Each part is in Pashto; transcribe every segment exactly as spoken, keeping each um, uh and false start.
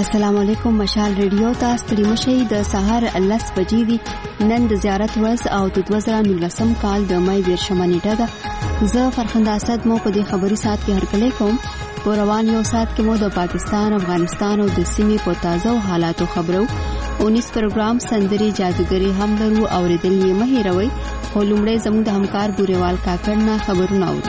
السلام علیکم. مشال ریډیو ته ستړي مشئ. د سهار لس بجې دي. نن د زیارت ورځ او د دوه زره نولسم کال د مې دیرشمه نیټه ده. زه فرخنده اسد مو په دې خبري ساعت کې هرکلی کوم. په روان یو ساعت کې مو د پاکستان، افغانستان او د سیمې په تازه حالاتو خبرو. اونیس پروګرام سندري جادوګری هم لرو او ریدل یې مه هیروئ. خو لومړی زموږ د همکار بوریوال کاکړ نه خبرونه اورو.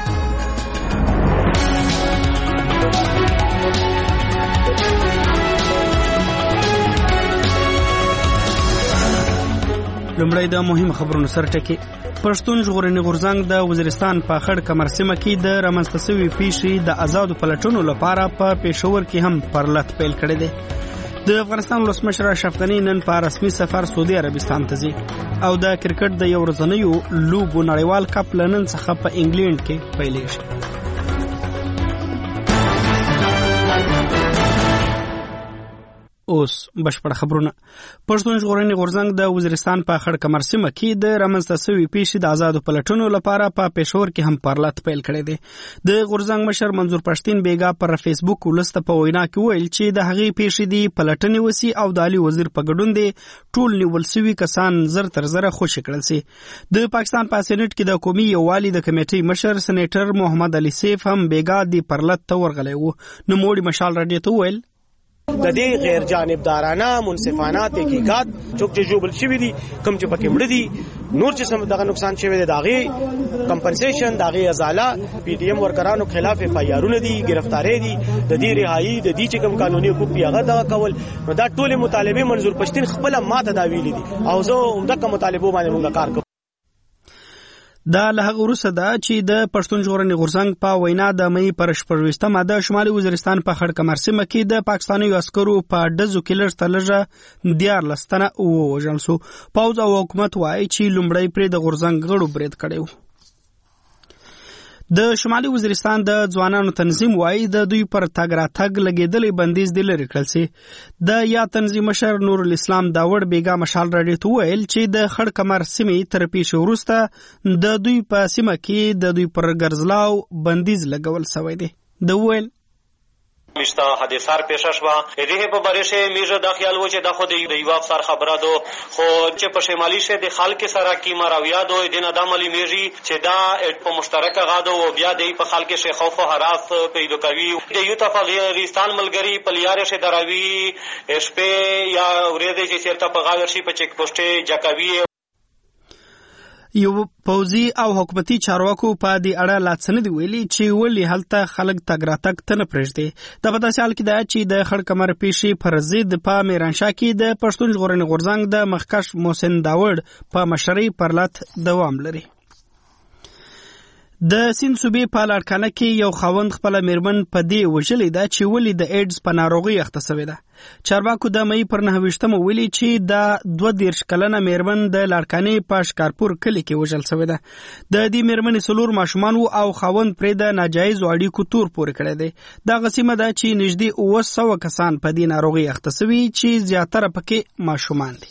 لومړی د مهم خبرونو سر ټکی. پښتون ژغورنې غورځنګ د وزیرستان په خړ کمر سیمه کې د رامنځته شوې پیښې د آزادو پلټنو لپاره په پېښور کې هم پرلط پیل کړی دی. د افغانستان ولسمشر اشرف غني نن په رسمي سفر سعودي عربستان ته ځي او د کرکټ د یو ورځنیو لوبو نړیوال کپ لنن څخه په انګلند کې پیلېږي. اوس بشپړ خبرونه. پښتون ژغورنې غورځنګ د وزیرستان په خړ کمر سیمه کې د رامنځته شوې پیښې د آزادو پلټنو لپاره په پېښور کې هم پرلط پیل کړی دی. د غورځنګ مشر منظور پښتين بیګا پر فیسبوک ولسته په وینا کې ویل چې د هغې پیښې دی پلټنې وسی او د علي وزیر په ګډون دی ټول نیول شوي کسان زر تر زره خوشي کړل سي. د پاکستان په سېنات کې د قومي یووالي د کمیټې مشر سېنیټر محمد علي سیف هم بیګا دی پرلط ته ورغلی و. نو موړي مشال راډیو ته ویل د دې غیر جانبدارانه منصفانه تحقیقات چوک چې جوړ شوی دي کم چې پکې مړ دي نور چې سم دغه نقصان شوی دی داغي کمپنسیشن داغي ازاله پی ټی ایم ورکرانو خلاف اف آی آرونه دي گرفتاری دي د دې رهایی د دې چې کوم قانوني حقوق پیغه دا کول نو دا ټول مطالبه منظور پښتين خپل ماته دا ویلي دي او زه همدغه مطالبه باندې موږ کار کوو. دا له هغه وروسته ده چې د پښتون ژغورنې غورځنګ په وینا د مې پر شپږویشتمه د شمالي وزیرستان په خړ کمر سیمه کې د پاکستاني عسکرو په ډزو کې لږ تر لږه دیارلس تنه ووژل شو. پوځ او حکومت وایي چې لومړی پرې د غورځنګ غړو برید کړی و. د شمالي وزیرستان د ځوانانو تنظیم وایي د دوی پر تګ راتګ لګېدلې بندیز دی لرې کړل سي. د یا تنظیم مشر نور الاسلام داوړ بیګا مشال راډیو ته ویل چې د خړ کمر سیمې تر پیښې وروسته د دوی په سیمه کې د دوی پر ګرځلاو بندیز لګول شوی دی. د ویل مشتا حادثار پیښه شوه دې په بارشه میژه د خیال و چې د خو د یو افسر خبره دو خو چې په شمالي شه د خلک سره کی مراویا دو د ندام علی میژي چې دا په مشترکه غاده او بیا د په خلک شه خوف او هراس پیدا کوي د یو تفغیرستان ملګری پلیاره شه دراوی شپه یا ورېده چې چیرته په غاور شي په چک پوسټه جکوي. یو پوځي او حکومتي چارواکو په دې اړه لاڅنې ویلي چې ولې هلته خلک تګ راتګ ته نه پرېږدي. د په داسې حال کې ده چې د خړ کمر پیښې پر ضد په میرانشاه کې د پښتون ژغورنې غورځنګ د مخکښ محسن داوړ په مشرۍ پرلط دوام لري. د سیند صوبې په لاړکانه کې یو خاوند خپل میرمن په دې وژلې ده چې ولې د ایډز په ناروغي اخته شوې ده. چارواکو د مې پر نهه ویشتمه ویلي چې دا دوه دېرش کلنه میرمن د لاړکانې په شکارپور کلي کې وژل شوې ده. د دې میرمنې څلور ماشومان وو او خاوند پرې د ناجایزو اړیکو تور پورې کړی دی. دغه سیمه ده چې نږدې اوه سوه کسان په دې ناروغي اخته شوي چې زیاتره پکې ماشومان دي.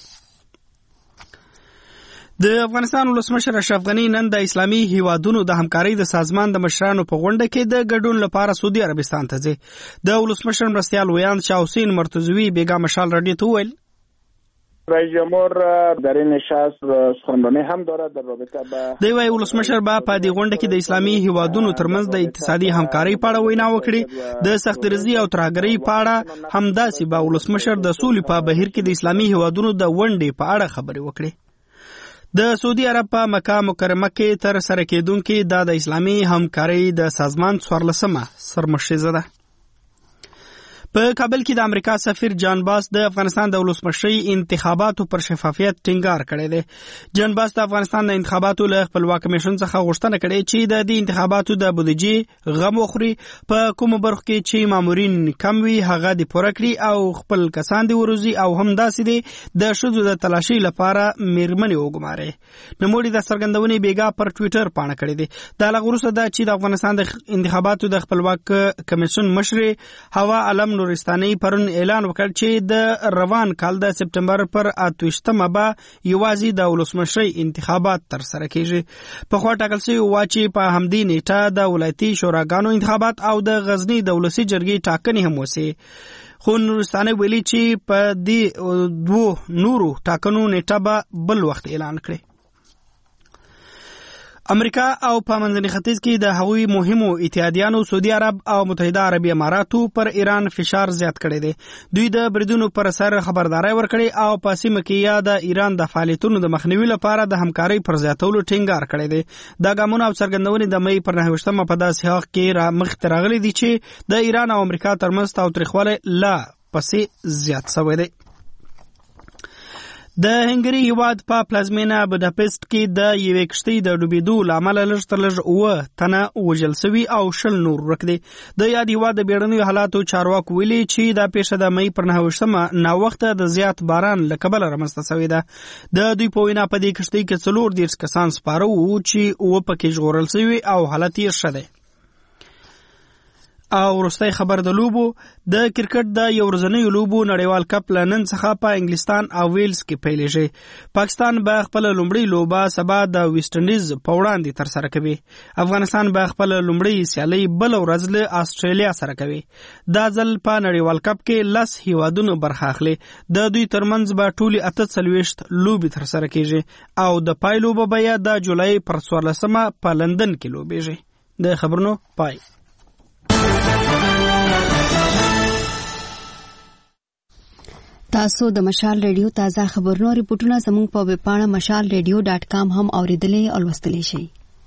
د افغانستان ولسمشر اشرف غني نن د اسلامي هیوادونو د همکارۍ د سازمان د مشرانو په غونډه کې د ګډون لپاره سعودي عربستان ته ځي. د ولسمشر مرستیال ویاند شاه حسین مرتضوی بیګا مشال راډیو ته ویل رئیس جمهور در این نشست سخنرانی هم دارد در رابطه با دی وايي ولسمشر با په دې غونډه کې د اسلامي هیوادونو ترمنځ د اقتصادي همکارۍ په اړه وینا وکړي. د سختګریزي او ترهګرۍ په اړه همداسې با ولسمشر د سولې په بهیر کې د اسلامي هیوادونو د ونډې په اړه خبرې وکړي. د سعودي عرب په مکه مکرمه کې تر سره کېدونکې دا د اسلامي همکارۍ د سازمان څوارلسمه سرمشریزه ده. په کابل کې د امریکا سفیر جان باس د افغانستان د ولسمشرۍ انتخاباتو پر شفافیت ټینګار کړی دی. جان باس د افغانستان د انتخاباتو له خپلواک کمیشن څخه غوښتنه کړې چې د دې انتخاباتو د بودیجې غم وخوري، په کومو برخو کې چې مامورین کم وي هغه د پوره کړي او خپل کسان د وروزي او همداسې دي د ښځو د تلاشي لپاره میرمنې وګماري. نوموړي د څرګندونې بیګا پر ټویټر پاڼه کړې ده. دا له وروسته ده چې د افغانستان د انتخاباتو د خپلواک کمیشن مشر هوا علم نورستاني پرون اعلان وکړ چې د روان کال د سپټمبر پر اتوشتمه به یوازې د ولسمشرۍ انتخابات تر سره کیږي. په خوا ټاکل شوی و چې په همدې نیټه د ولایتي شوراګانو انتخابات او د غزنی د ولسي جرګې ټاکنې هم وسي. خو نورستاني ویلي چې په دې دوو نورو ټاکنو نیټه به بل وخت اعلان کړي. امریکا او په منځني ختیځ کې د هغوی مهمو اتحادیانو سعودي عرب او متحده عربي اماراتو پر ایران فشار زیات کړی دی. دوی د بریدونو پر اثر خبرداري ورکړي او په سیمه کې یا د ایران د فعالیتونو د مخنیوي لپاره د همکارۍ پر زیاتولو ټینګار کړی دی. دا ګامونه او څرګندونې د مې پر نهه ویشتمه په داسې حق کې را مخته راغلي دي چې د ایران او امریکا ترمنځ تاوتریخوالی لا پسې زیات شوی دی. د هنګري هیواد په پلازمینه بوداپست کې د یوې کښتۍ د ډوبېدو له امله لږ تر لږ اووه تنه وژل سوي او شل نور ورک دي. د یاد هیواد د بیړنیو حالاتو چارواکو ویلي چې دا پیښه د مې پر نهه ویشتمه ناوخته د زیات باران له کبله رامنځته سوې ده. د دوی په وینا په دې کښتۍ کې څلور دېرش کسان سپاره وو چې اووه پکې ژغورل سوي او حالت یې ښه دی. او وروستی خبر د لوبو د کرکټ د یو ورځنیو لوبو نړیوال کپ له نن څخه په انګلستان او ویلز کې پیلېږي. پاکستان به خپله لومړۍ لوبه سبا د ویسټ انډیز په وړاندې ترسره کوي. افغانستان به خپله لومړۍ سیالۍ بله ورځ له آسټرالیا سره کوي. دا ځل په نړیوال کپ کې لس هیوادونو برخه اخلي. د دوی ترمنځ به ټولې اته څلوېښت لوبې ترسره کېږي او د پای لوبه به یې د جولای پر څوارلسمه په لندن کې لوبېږي. د خبرونو پای. تاسو د مشال ریډیو تازه خبرونو ریپورتونه زموږ په ویب پاڼه مشال ریډیو ډاټ کام هم اوریدلای او لوستلی شئ.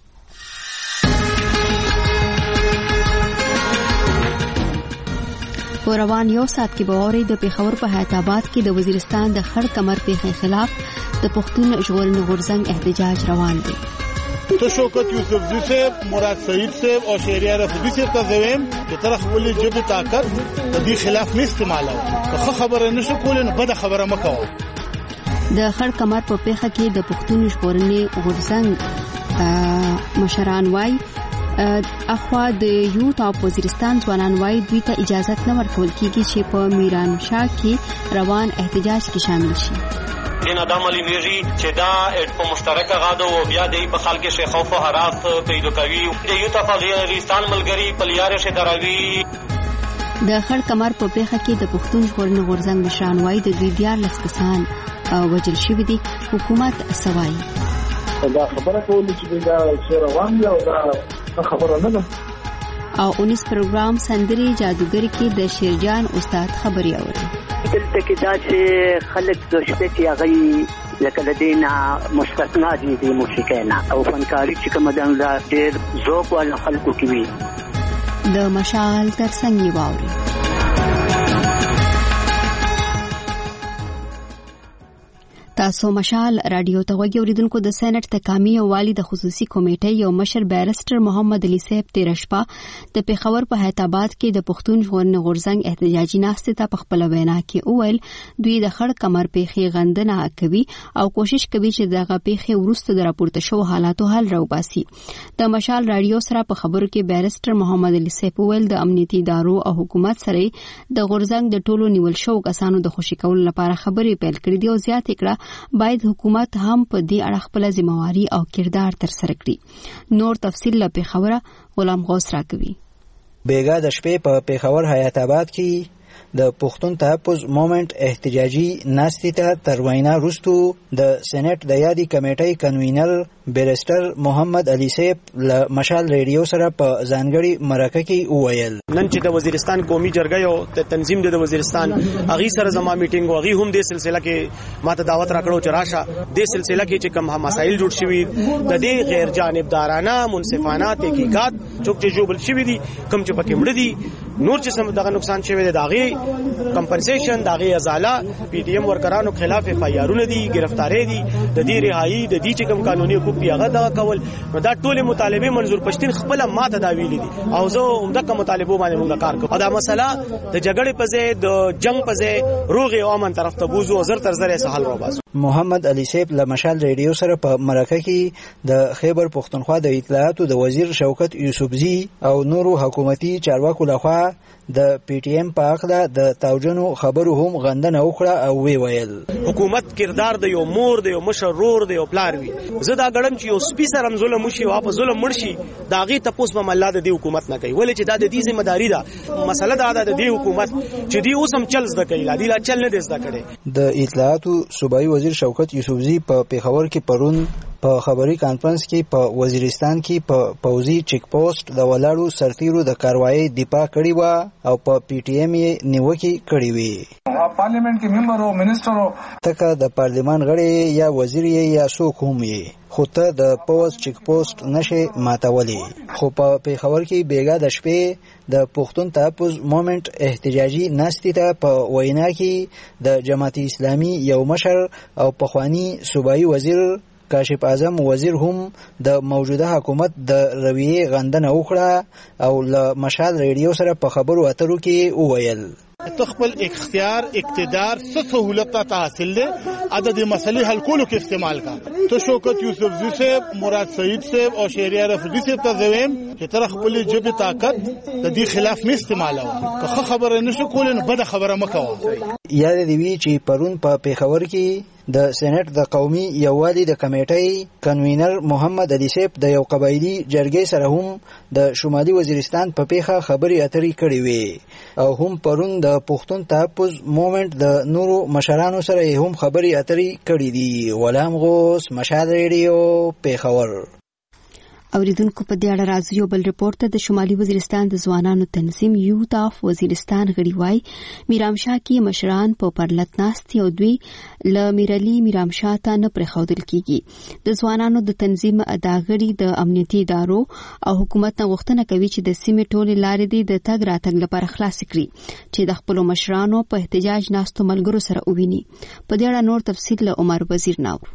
په روان یو ساعت کې به اورئ د پېښور په حیات آباد کې د وزیرستان د خړ کمر پیښې خلاف د پښتون ژغورنې غورځنګ احتجاج روان دی. تو شوکت یوسفزی صاحب، مراد سعید صاحب اور شهریار رفیقی صاحب ته زویم چې طرف ولې جبه طاقت د دې خلاف نه استعمالو. که خبره نشو کولای نو بده خبره مکوه. د خړ کمر په پیښه کې د پښتون ژغورنې غورځنګ مشران وای اخوا د یوت او وزیرستان ځوانان وای دوی ته اجازه نه ورکول کیږي چې په میران شاه کې روان احتجاج کې شامل شي. دینه دا معلومیږي چې دا په مشترکه غاده او بیا د په خلک شي خوف او حراس پیدا کوي. د یو تفاضل ملګری په لیاره شه دراوي. د خړ کمر په پیښه کې د پښتون ژغورنې غورځنګ مشران وای د دوی دیارلس کسان وژل شوي دي. حکومت سوای دا خبره کولی چې دا روان دی او دا خبره نه ده. او اونیس پروګرام سندري جادوګر کې د شیرجان استاد خبري اوري. دلته کې دا چې خلک د شپې کې هغه لکه د دینا مستثنا دي د موسیقۍ نه او فنکاري چې کوم دا ډېر ذوق ول خلکو کې وي. د مشال ترڅنګ واوري. تاسو مشال رادیو ته وګورئ. اوریدونکو د سېنات تکامي او والی د خصوصي کمیټې یو مشر بیرسټر محمد علي صاحب تیر شپه د پیښور په حیات آباد کې د پښتون ژغورنې غورځنګ احتجاجي ناستې ته په خپل وینا کې وویل دوی د خړ کمر پیښې غندنه کوي او کوشش کوي چې دغه پیښې وروسته د راپورته شوو حالاتو حل راوباسي. د مشال رادیو سره په خبرو کې بیرسټر محمد علي صاحب وویل د امنیتي ادارو او حکومت سره د غورځنګ د ټولو نیول شوو کسانو د خوشي کولو لپاره خبرې پیل کړې دي او زیات کړه باید حکومت هم په دې اړه خپل ذمہواری او کردار تر سره کړي. نور تفصیل له پیښور غلام غوث راکوي. بیګا د شپې په پیښور حیات آباد کې د پښتون تحفظ موومنت احتجاجي ناستې ته تر وینا وروستو د سېنات د یادي کمیټې کنوینر بیرسټر محمد علي صاحب له مشال ریډیو سره په ځانګړي مرکه کې وویل نن چې د وزیرستان قومي جرګه او د تنظیم د وزیرستان اغي سره زما میټینګ او اغي هم د سلسله کې ماته دعوت راکړو چې راشه د سلسله کې چې کوم مسایل جوړ شوي د دې غیر جانبدارانه منصفانه تحقیقات چوک چې جوړ شوي دي کوم چې پکې مړ دي نور چې سم دغه نقصان شوی دی داغي کمپنسیشن داغي ازاله پی ډی ایم ورکرانو خلاف اف آی آرونه دي گرفتاری دي د دې رهایی د دې چې کوم قانوني حقوق پیغه دا کول نو دا ټول مطالبه منظور پښتين خپل ماته دا ویلي دي او زه عمدہ مطالبه باندې موږ کار کوو دا مسله د جګړې په ځای د جنگ په ځای روغ او امن طرف ته بوزو او زر تر زر سهال رو باسو محمد علي صاحب له مشال ریډیو سره په مرکه کې د خیبر پښتونخوا د اطلاعاتو د وزیر شوکت یوسفزي او نورو حکومتي چارواکو لخوا د پی ټی ایم په اړه د تاوجنو خبرو هم غندنه وکړه او وی ویل حکومت کردار د یو مور د یو مشر رور د یو پلار وي. زه دا غړم چې یو سپي سره ظلم وشي او په ظلم مرشي داغي تپوس په مله د دې حکومت نه کوي ولې چې دا د دې ذمہ داری ده. مسله دا ده د دې حکومت چې دی اوس هم چل زده کوي لا دی لا چل نه زده کړي. د اطلاعاتو صوبایي وزیر شوکت یوسفزي په پیښور کې پرون په خبري کانفرنس کې په وزیرستان کې په پوزي چیک پوسټ د ولاړو سرتیرو د کاروایی دفاع کړې و او په پی ټی ایم یې نیوکه کړې وي. پارلیمنت کې ممبر او منسټر او تکه د پارلیمان غړي یا وزیر یا څوک هم یې خو ته د پوز چیک پوسټ نشه ماتولي. خو په پیښور کې بیګا د شپې د پښتون تحفظ مومنت احتجاجي ناستې ته په وینا کې د جماعت اسلامي یو مشر او پخوانی صوبایي وزیر کاشف اعظم وزیر هم د موجوده حکومت د رویې غندنه وکړه او له مشال ریډیو سره په خبرو اترو کې وویل تخپل اختیار اقتدار څه سہولت ته حاصل دي عدد مسلې حل کولو کې استعمال کا. ته شوکت یوسفزي صاحب مراد سعید صاحب او شهریار رفیقي صاحب ته زویم چې تر خپل جبه طاقت د دې خلاف نه استعمالوه. که خبره نشو کولای نو بده خبره مکوه. یاد دی وی چې پرون په پیښور کې د سېنات د قومي یووالي د کمیټې کنوینر محمد علي صاحب د یو قبایلی جرګې سره هم د شمالي وزیرستان په پیښه خبري اترې کړې وي او هم پرون د پښتون تحفظ مومنت د نورو مشرانو سره هم خبري اترې کړې دي. غلام غوث مشال ریډیو پیښور. اوریدونکو په دې اړه راځي یو بل رپورټ ته د شمالي وزیرستان د ځوانانو تنظیم یوت اف وزیرستان غړي وای میرامشاه کې مشران په پرلط ناستي او دوی ل میرالي میرامشاه ته نه پرخودل کیږي. د ځوانانو د تنظیم اداغړي د امنیتي ادارو او حکومت نه غوښتنه کوي چې د سیمې ټولې لارې د تګ راتګ لپاره خلاص کړي چې د خپل مشرانو په احتجاج ناستو ملګرو سره وویني. په دې اړه نور تفصیل له عمر وزیر ناو.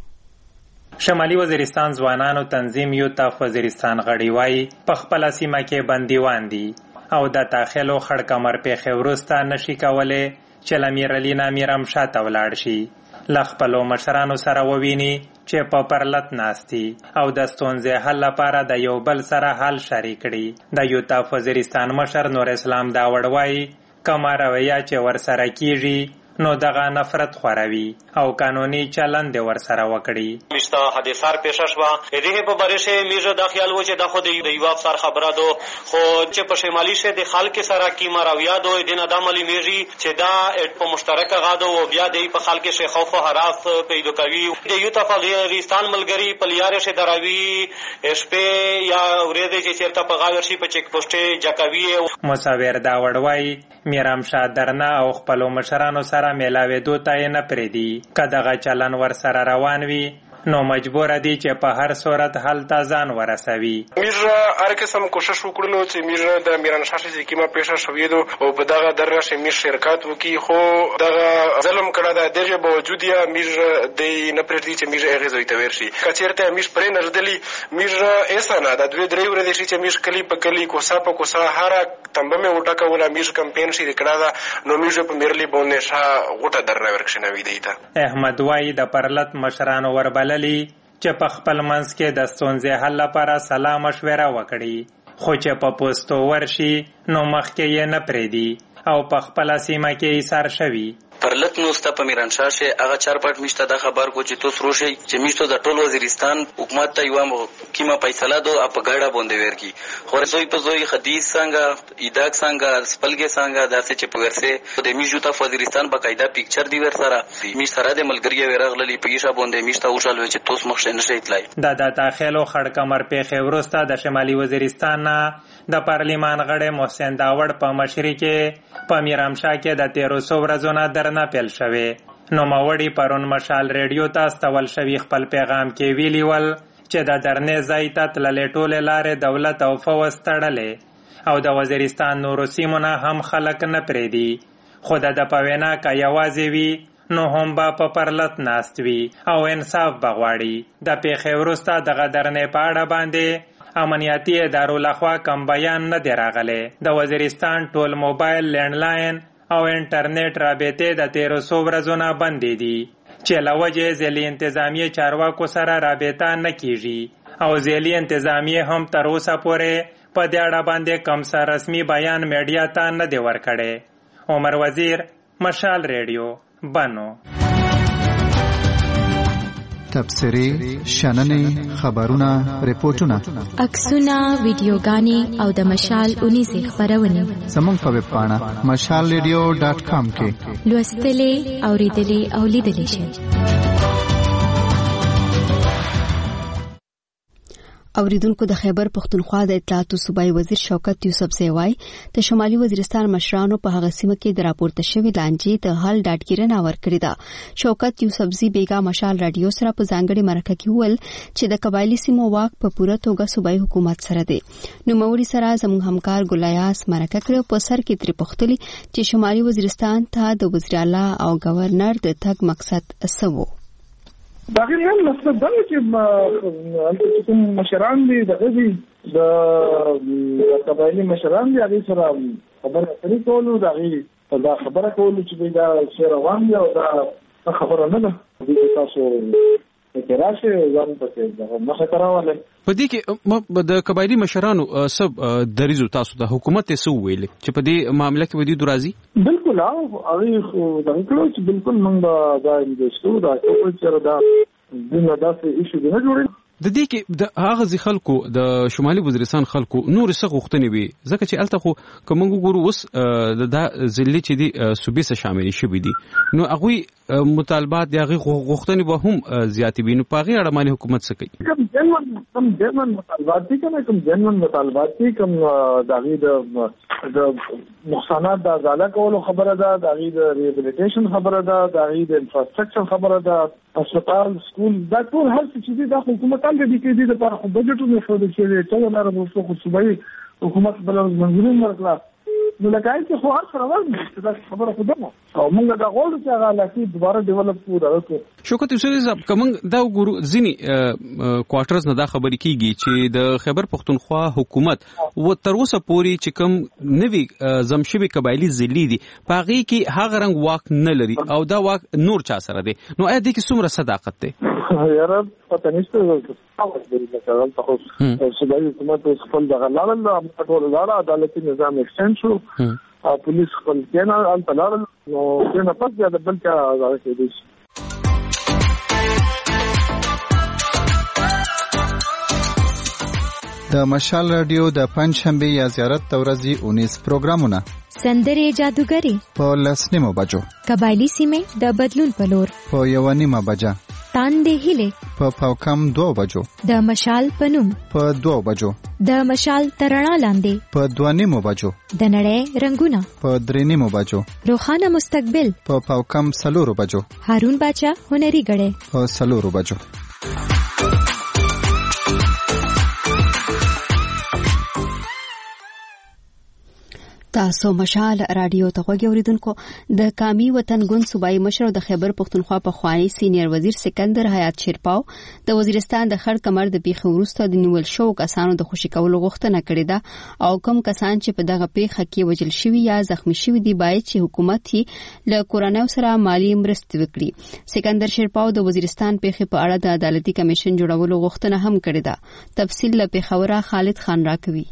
شمالي وزیرستان ځوانانو تنظیم یو تاف وزیرستان غړي وای په خپل سیمه کې بندیوان دي او د داخلو خړ کمر په خورستا نشي کوله چې لمیرلینا میرم شاته ولاړ شي لخپلو مشرانو سره وویني چې په پرلط ناستي او د ستونزې حل لپاره د یو بل سره حل شریک کړي. د یو تاف وزیرستان مشر نور اسلام دا وړوي کما رویه چې ور سره کیږي نو دغه نفرت خوروي او قانوني چلند ور سره وکړي. مشتا حادثار پیش شوا دغه په بارشه میجه د خیال و چې د خو د یو افسر خبره دو خو چې په شمالي شه د خلک سره کیما راویا دو دینه د عملی میجی چې دا په مشترک غاډو او بیا د په خلک شه خوف او حراس پیدا کوي. د یو تفاغیرستان ملګری په لیاره شه دراوی شپه یا ورېده چې چیرته په غاور شي په چیک پوسټ جکوي. مصور دا وړوي میرام شاه درنا او خپل مشرانو سره میلاوي دوته نه پریدي کداغه چلن ور سره روان وي نو مجبور دي چې په هر صورت حل تازان ورسوي. میرا هر قسم کوشش وکړو چې میرا د میران شاه چې کیما پیښه شوې دو او په دغه درنه شې میر شرکت وکي خو دغه ظلم کړه د دغه باوجود یا میرا د نه پرېږدي چې میرا هغه زوی ته ورشي کچیرته میر پرې نردلی میرا ایسانه د دوی درې ورځې چې میر کلی په کلی کوسا په کوسا هر تمبه مې وټا کوله میر کمپین شي کړه نو میر په میرلی باندې شاه غوټه درنه ورکشنوي دی ته. احمد وای د پرلط مشرانو وربل چې په خپل منځ کې د ستونزې حل لپاره سلا مشوره وکړي خو چې په پوسټو ورشي نو مخکې یې نه پرېږدي او په خپله سیمه کې ایثار شوي. پرلط نوسته په میرانشاه شه هغه چارپټ میشته د خبر کو چې توس روشي چې میشته د ټول وزیرستان حکومت ته یو کیما فیصله دو اپ غاډه باندې ورکی خو زوی په زوی حدیث څنګه ایداک څنګه سپلګه څنګه داسې چې په ورسه د میجو ته وزیرستان باقاعده پکچر دی ور سره می سره د ملګری ورغللی پیښه باندې میشته اوشل چې توس مخ نه شي تلای. د د داخلو خړ کمر په خورستا د شمالي وزیرستان د پارلیمان غړي محسن داوړ په مشري کې په میرامشاه کې د تیرو سو ورځو نه درنه پیل شوه. نو ماوړي پرون مشال ریډیو ته استول شوی خپل پیغام کې ویلی ول چې د درنې ځای ته تللې ټولې لارې دولت او فوز تړلې او د وزیرستان نورو سیمونه هم خلک نه پرېږدي خو د پوینا کا یوازې وي نو هم با په پرلط ناست وي او انصاف بغواړي. د پیښې وروسته دغه درنې په اړه باندې امنیتي ادارو لخوا کم بیان نه دی راغلی. د وزیرستان ټول موبایل لینډلاین او انټرنیټ رابطې د تیرو سو ورځو نه بندې دي چې له وجې ځلي انتظامیې چارواکو سره رابطه نه کیږي او ځلي انتظامیې هم تر اوسه پورې په دې اړه باندې کوم څه رسمي بیان میډیا ته نه دی ورکړی. عمر وزیر، مشال ریډیو، بنو. تبصرې، شننې، خبرونه، ریپورتونه، عکسونه، ویډیوګانې او د مشال اونیزې خپرونې زموږ په ویب پاڼه مشال ریډیو ډاټ کام کې لوستلې، اورېدلې او لیدلې شئ. اوریدونکو، د خیبر پختونخوا د اطلاعاتو صوبایي وزیر شوکت یوسفزی وایي د شمالي وزیرستان مشرانو په هغه سیمه کې د راپورته شوې لانجې د حل ډاډګیرنه ورکړې ده. شوکت یوسفزی بیګا مشال رادیو سره په ځانګړي مرکه کې وویل چې د قبایلی سیمو واک په پوره توګه صوبایي حکومت سره دی. نوموړي سره زموږ همکار ګلایاس مرکه کړې په سر کې ترې پوښتلي چې شمالي وزیرستان ته د وزیر اعلی او گورنر د تګ مقصد څه و. دا غیر مطلب دا چې انت کوم مشران دي دغه دي د قبایلی مشران دي هغه سره خبره کوي کولو دا غي دا خبره کولو چې دا سره روان دي او دا خبره نه ده د تاسو اعتراض ځان پکې دا مخه کراواله. په دې کې د قبایلی مشرانو سب دریزو تاسو د حکومت څه ویل چې په دې معاملې کې ودی درازي؟ بالکل او هغه دا کلو چې بالکل موږ دا انډستو دا ټول چې دا دغه داسې ایشو نه جوړي. د دې کې د هغه ځي خلکو د شمالي وزیرستان خلکو نور څه غوښتنې وي ځکه چې الته خو کوم ګورو وس د ځلې چې دي صوبې سره شامل شي دي نو هغه مطالبات د هغه غوښتنې به هم زیاتې وي. نو په هغه اړه باندې حکومت څه کوي؟ کوم جنون کوم جنون مطالبات دي کوم کوم جنون مطالبات دي کوم دغه د نقصانات د ازاله کولو خبره ده، دغه د ریهابلیټیشن خبره ده، دغه د انفراستراکچر خبره ده، هسپتال، سکول، دا ټول هر څه چې دي د حکومت هم د دې د لپاره بجټونه شو د چې ټول لاره وسو خو صوبایي حکومت بل منځوري ورکړه. نو لکه چې خو هر څه راوړل دا خبره خو ده او موږ دا غواړو چې هغه لکه دوباره ډیولپ کړو. شوکت یوسفزی کوم دا ګورو ځینی کوارټرز نه دا خبرې کیږي چې د خیبر پختونخوا حکومت و تر اوسه پورې چې کوم نوی زمشبي قبایلی ضلع دي پاغي کې هغه رنګ واک نه لري او دا واک نور چا سره دی. نو اې د کې څومره صداقت دی؟ یاره پته نشته چې تاسو صوبایي حکومت خپل دغه لاله د ټول لاله عدالتي نظام ایکسټند شو او پولیس خپل کېنا ان تلار نو څنګه پس د بل چا راځي دي. د مشال رادیو د پنځشنبه یا زیارت تورزی اونیس پروګرامونه سندره جادوګری په لسنیمو بجو، قبایلی سیمه د بدلون په لور په یوانیمه بجه، تاندې هیله په پاوکم دو بجو، د مشال پنوم په دو بجو، د مشال ترڼا لاندې په دوانیمو بجو، د نړۍ رنگونه په درېنیمو بجو، روخانه مستقبل په پاوکم سلورو بجو، هارون باچا هنري غړې په سلورو بجو. تاسو مشال رادیو ته غوږی اوریدونکو. د کامی وطن ګوند صوبایي مشر د خیبر پختونخوا په خوانی سینیئر وزیر سکندر حیات شیرپاو د وزیرستان د خړ کمر د پیښې وروسته د نیول شو کسانو د خوشی کولو غوښتنه کړې ده او کوم کسان چې په دغه پیښه کې وژل شوي یا زخمی شوي دي باید چې حکومت یې له کورنیو سره مالی مرستې وکړي. سکندر شیرپاو د وزیرستان پیښې په اړه د عدالتي کمیشن جوړولو غوښتنه هم کړې ده. تفصیل له پیښوره خالد خان راکوي.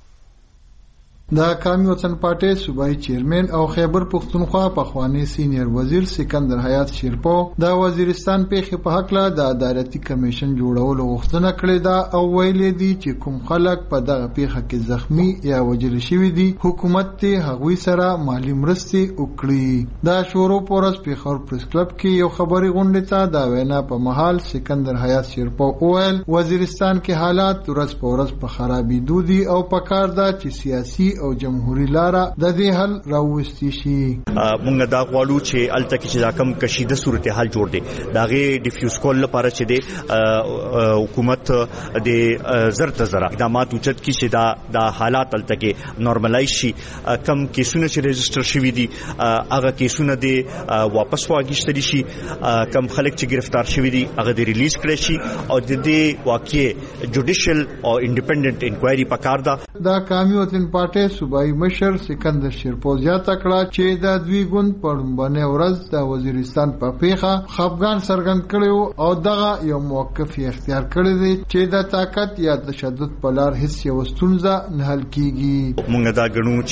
د کامی وطن پارټي صوبایي چیرمن او خیبر پختونخوا په خوانی سینیئر وزیر سکندر حیات شیرپاو د وزیرستان پیښې په حق له د عدالتي کمیشن جوړولو غوښتنه کړې ده او ویلي دي چې کوم خلک په دغه پیښه کې زخمی یا وژل شوي دي حکومت ته هغوی سره مالی مرستې وکړي. د شورو پورس پیښور پریس کلب کې یو خبري غونډه ته د وینا په محل سکندر حیات شیرپاو وویل وزیرستان کې حالات ورځ په ورځ په خرابېدو دي او پکار ده چې سیاسي او جمهوریت لاره د دې حل راوستي شي. موږ دا غواړو چې الته کې چې دا کم کشیده صورتحال جوړ دي داغه ډیفیوز کول لپاره چې د حکومت د زر ته زر اقدامات وچت کی چې دا د حالات الته کې نورمالایز شي. کم کیسونه چې ريجستره شوي دي هغه کیسونه د واپس واغښتل شي، کم خلک چې گرفتار شوي دي هغه د ریلیز کړي شي او د دې واقعي جوډیشل او انډیپندنت انکوایري پکار ده. دا کامی وطن پارټي پارټي صوبایي مشر سکندر شیرپو زیاته کړه چې د دوی ګوند په لومړنۍ ورځ د وزیرستان په پیښه خفګان څرګند کړی او دغه یو موقف اختیار کړی دی چې د طاقت یا تشدد په لار هیڅ یو ستونزه نه حل کیږي. موږ دا ګڼو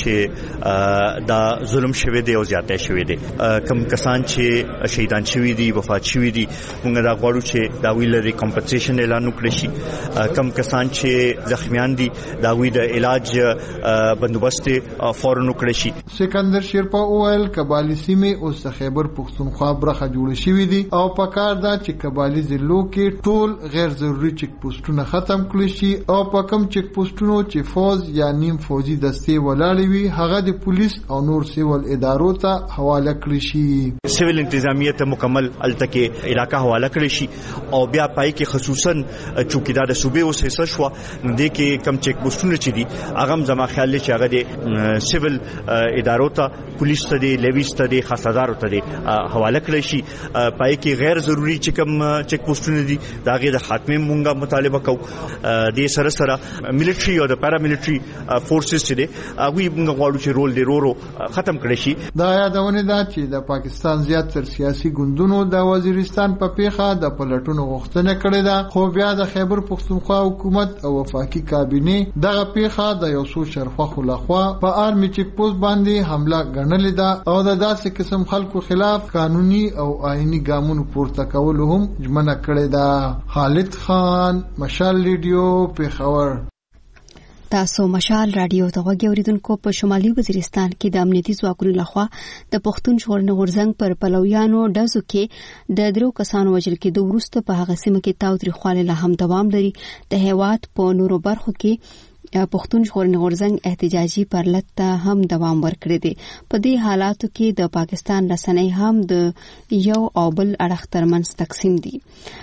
چې دا ظلم شوی دی او زیاته شوی دی. کم کسان چې شهیدان شوی دي وفات شوی دي موږ دا غواړو چې دا ویلري کمپنسیشن اعلان وکړي شي. کم کسان چې زخمیان دي دا وی د علاج بندوبست فورن وکړي شي. سکندر شیرپا اویل کبالی سیمه او خیبر پختونخوا برخه جوړ شوی دي او پکار دا چې کبالی ضلعو کې ټول غیر ضروري چک پوسټونه ختم کړي شي او په کوم چک پوسټونو چې فوج یا نیم فوجي دستې ولاړې وي هغه د پولیس او نور سیول ادارو ته حواله کړي شي. سیول انتظامیه ته مکمل التکه علاقہ حواله کړي شي او بیا پای کې خصوصا چوکیدار د صوبې اوس حصہ شو د کې کم چک پوسټونه چې دي هغه زما خیال چې هغه د سیول ادارو ته پولیس ته دی لیویس ته دی خاصدارو ته دی حواله کړي شي. پای کې غیر ضروري چې کم چک پوسټونه دي دا غي د خاتمه مونږه مطالبه کوو. د سره سره ملټري او د پارا ملټري فورسز چې دي هغه موږ غواړو چې رول دی رورو ختم کړي شي. دا یادونه ده چې د پاکستان زیات تر سیاسي ګوندونو د وزیرستان په پیښه د پلټونو غوښتنه کړې ده خو بیا د خیبر پختونخوا حکومت او وفاقي کابینه دغه پیښه د یو څو شرخوا لخوا په آرمي چک پوسټ باندې حمله ګڼلې ده او د داسې قسم خلکو خلاف قانوني او آئینی ګامونو پورته کول هم ژمنه کړې ده. خالد خان مشال ریډیو پیښور. تاسو مشال رادیو ته وګوریدونکو په شمالي وزیرستان کې د امنیتي ځواکونو لخوا د پښتون ژغورنې غورځنګ پر پلویانو ډزو کې د درو کسانو وژل کېدو وروسته په هغه سیمه کې تاوتریخوالی لا هم دوام لري. د هیواد په نورو برخو کې پښتون ژغورنې غورځنګ احتجاجي پرلت ته هم دوام ورکړی دی. په دې حالاتو کې د پاکستان رسنۍ هم د یو او بل اړخ ترمنځ تقسیم دي.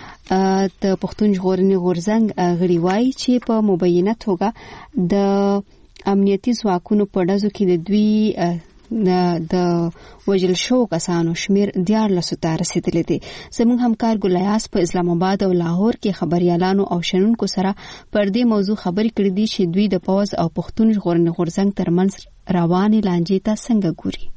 د پښتون ژغورنې غورځنګ غړي وایي چې په مبینه توګه د امنیتي ځواکونو په ډزو کې د دوی د وژل شو کسانو شمیر دیارلسو ته رسیدلی دی. زموږ همکار ګلیاس په اسلام آباد او لاهور کې خبريالانو او شنونکو سره پر دې موضوع خبرې کړې دي چې دوی د پوز او پښتون ژغورنې غورځنګ ترمنځ روانې لانجې ته څنګه ګوري.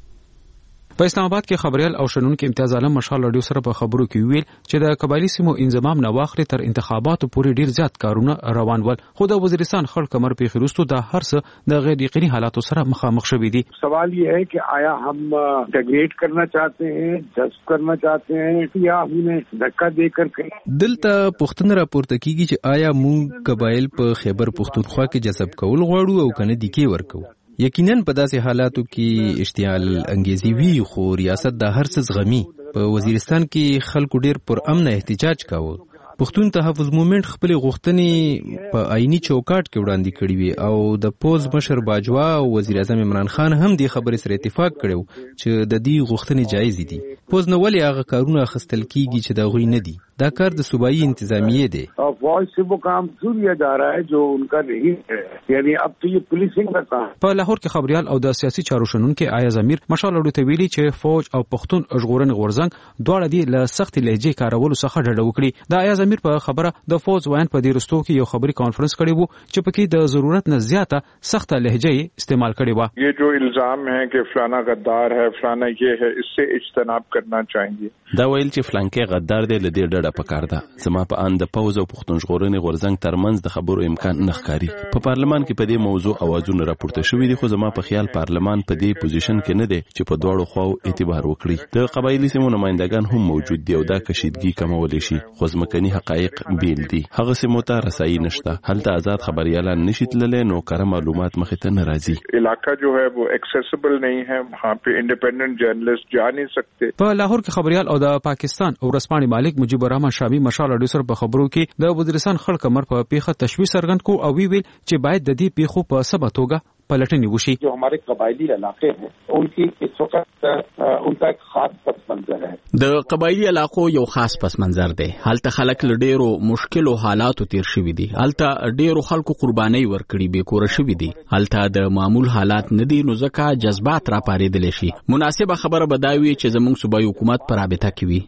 په اسلام آباد کې خبريال او شنونکو امتیاز عالم مشال رادیو سره په خبرو کې ویل چې د قبایلی سیمو انضمام نه واخلي تر انتخاباتو پورې ډیر زیات کارونه روان ول خو د وزیرستان خړ کمر په خروستو د هر څه د غیر یقیني حالاتو سره مخامخ شوي دي. سوال یہ ہے کہ آیا ہم انٹیگریٹ کرنا چاہتے ہیں جذب کرنا چاہتے ہیں یا انہیں دھکا دے کر دلته پښتون راپورته کیږي چې آیا موږ قبایل په خیبر پښتونخوا کې جذب کول غواړو او کنه د کې ورکو. یقینا په داسې حالاتو کې اشتعال انګیزي وی خو ریاست د هر څه زغمي. په وزیرستان کې خلکو ډیر پر امن احتجاج کاوه. پښتون تحفظ موومېنټ خپل غوښتنې په آئینی چوکاټ کې وړاندې کړې وي او د پوز مشر باجوا او وزیر اعظم عمران خان هم د خبرې سره اتفاق کړو چې د دې غوښتنې جایز دي. پوز نو ولې هغه کارونه خستل کیږي چې دا غوي نه دي. دا کار د صوبایي انتظامیه دی. فوج سے وہ کام شروع کیا جا رہا ہے جو ان کا نہیں ہے یعنی اب تو یہ پولیسنگ کا کام. په لاهور کې خبريال او د سیاسي چارو شنونکو آیا زمیر مشال اړو ته ویلي چې فوج او پښتون ژغورنې غورځنګ دواړه دی له سخت لهجې کارولو څخه ډډه وکړي. د آیا زمیر په خبره د فوج وایي په دې رستو کې یو خبري کانفرنس کړی وو چې پکې د ضرورت نه زیاته سخت لهجې استعمال کړي وو. یہ جو الزام ہے کہ فلانا غدار ہے فلانا یہ ہے اس سے اجتناب کرنا چاہیے. دا ویل چې فلانکې غدار دی لدی ډډه پکار ده. زما په ان د پوز او پښتون ژغورنې غورځنګ ترمنځ د خبرو امکان نه ښکاري. په پارلمان کې په دې موضوع اوازونه راپورته شوي دي خو زما په خیال پارلمان په دې پوزیشن کې نه دی چې په دواړو خواو اعتبار وکړي. د قبایلی سیمو نمائندگان هم موجود دي او دا کشیدګي کمولی شي خو ځمکني حقایق بیل دي. هغه سیمو ته رسایي نشته. هلته آزاد خبريالان نشي تللی نو کره معلومات مخې ته نه راځي. علاقہ جو ہے وہ ایکسیسیبل نہیں ہے وہاں پہ انڈیپینڈنٹ جرنلسٹ جا نہیں سکتے. په لاهور کې خبريال او د پاکستان او رسپاني مالک مجيب الرحمن شامي مشال اډو سره په خبرو کې د وزیرستان خړ کمر په پیښه تشویش څرګند کو او وی ویل چې باید د دې پیښو په سبا توګه پلټنې وشي. جو ہمارے قبائلی علاقے ہیں ان کی اس وقت ان کا ایک خاص پس منظر ہے. د قبایلی علاقو یو خاص پس منظر دی. هلته خلک له ډیرو مشکلو حالاتو تیر شوي دي. هلته ډیرو خلکو قرباني ورکړي بې کوره شوي دي. هلته د معمول حالات نه دي نو ځکه جذبات را پارېدلی شي. مناسبه خبره به دا وي چې زموږ صوبایي حکومت په رابطه کې وي.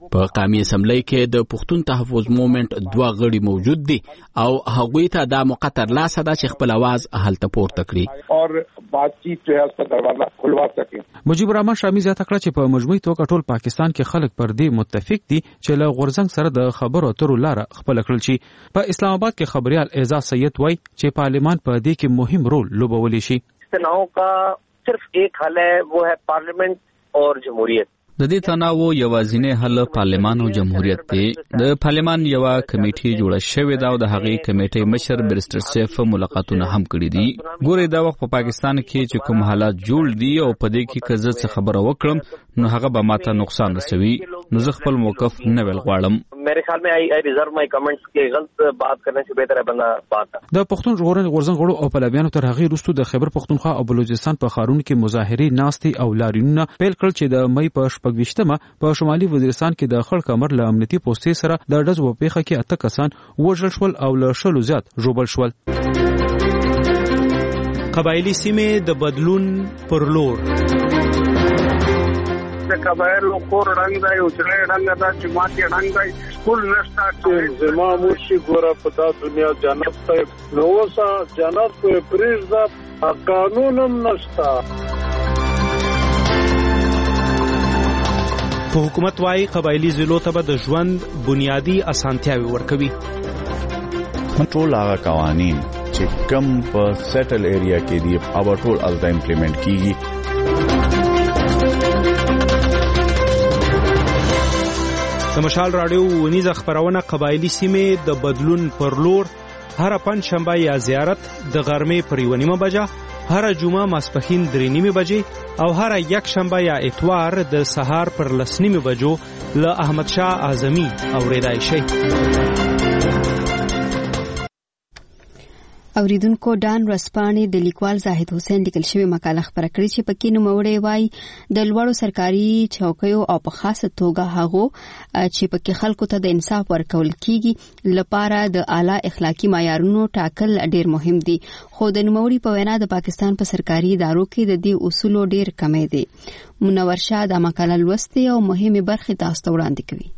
په قومي اسمبلی کې د پښتون تحفظ موومېنټ دوه غړي موجود دي او هغوی ته دا موقع ترلاسه ده چې خپل اواز هلته پورته کړي او باتچیت جو ہے اس کا دروازه کھلوا سکیں. مجيب الرحمن شامي زیاته کړه چې په مجموعي توګه ټول پاکستان کې خلک پر دې متفق دي چې له غورځنګ سره د خبرو اترو لار خپل کړل شي. په اسلام آباد کې خبريال اعزاز سید وای چې پارلیمان په دې کې مهم رول لوبولی شي. تناو کا صرف ایک حل ہے وہ ہے پارلیمنٹ اور جمهوریت. د دې تناو یوازینی حل پارلیمان او جمهوریت دی. د پارلیمان یو کمیټي جوړه شوې ده او د هغې کمیټې مشر برسټر سیف ملاقاتونه هم کړي دي. ګورې دا وخت په پاکستان کې چې کوم حالات جوړ دي او په دې کې که زه څه خبره وکړم نو هغه به ماته نقصان رسوي، نو زه خپل موقف نه ویل غواړم. میرے خیال میں آئی ریزرو مائی کمنٹس کے غلط بات کرنے سے بہتر ہے بندہ بات د پښتون ژغورنې غورځنګ غړو او پلویانو تر هغې وروسته د خیبر پښتونخوا او بلوچستان په ښارونو کې مظاهرې ناستې او لاریونونه پیل کړل چې د مئی په شپږویشتمه په شمالي وزیرستان کې د خړ کمر له امنیتي پوستې سره د ډزو په پیښه کې اته کسان وژل شول او له شلو زیات ژوبل شول. قبایلی سیمې د بدلون پر لور قبایل کور رنگ دی او چې رنگ دا چې ماته رنگ دی سکول نشتا چې زما مرشي ګوره په دا دنیا جنت ته نو وسه جنت په پریز دا قانونم نشتا. په حکومت وايي قبایلی ضلعو ته به د ژوند بنیادی اسانتیاوي ورکوي. ټول هغه قوانین چې کم په سیټل ایریا کې دي او ټول الته امپلیمنٹ کیږي. د مشال رادیو ونیزه خبرونه قبایلی سیمې د بدلون پر لور هر پنځ شنبه یا زیارت د غرمې پر یو نیمه بجه، هر جمعه ماسپښین درې نیمه بجې او هر یک شنبه یا اتوار د سهار پر لس نیمه بجو له احمد شاه اعظمي اوریدای شي. اوریدونکو ډان رسپانې د لیکوال زاهد حسین لیکل شوی مقاله خبره کړې چې پکې نوموړی وایي د لوړو سرکاري چوکیو او په خاصه توګه هغو چې پکې خلکو ته د انصاف ورکول کیږي لپاره د اعلی اخلاقی معیارونو ټاکل ډیر مهم دي، خو د نوموړي په وینا د پاکستان په سرکاري ادارو کې د دې اصولو ډیر کمی دي. منور شاه د مقاله لوستې او مهمه برخه تاسو ته وړاندې کوي.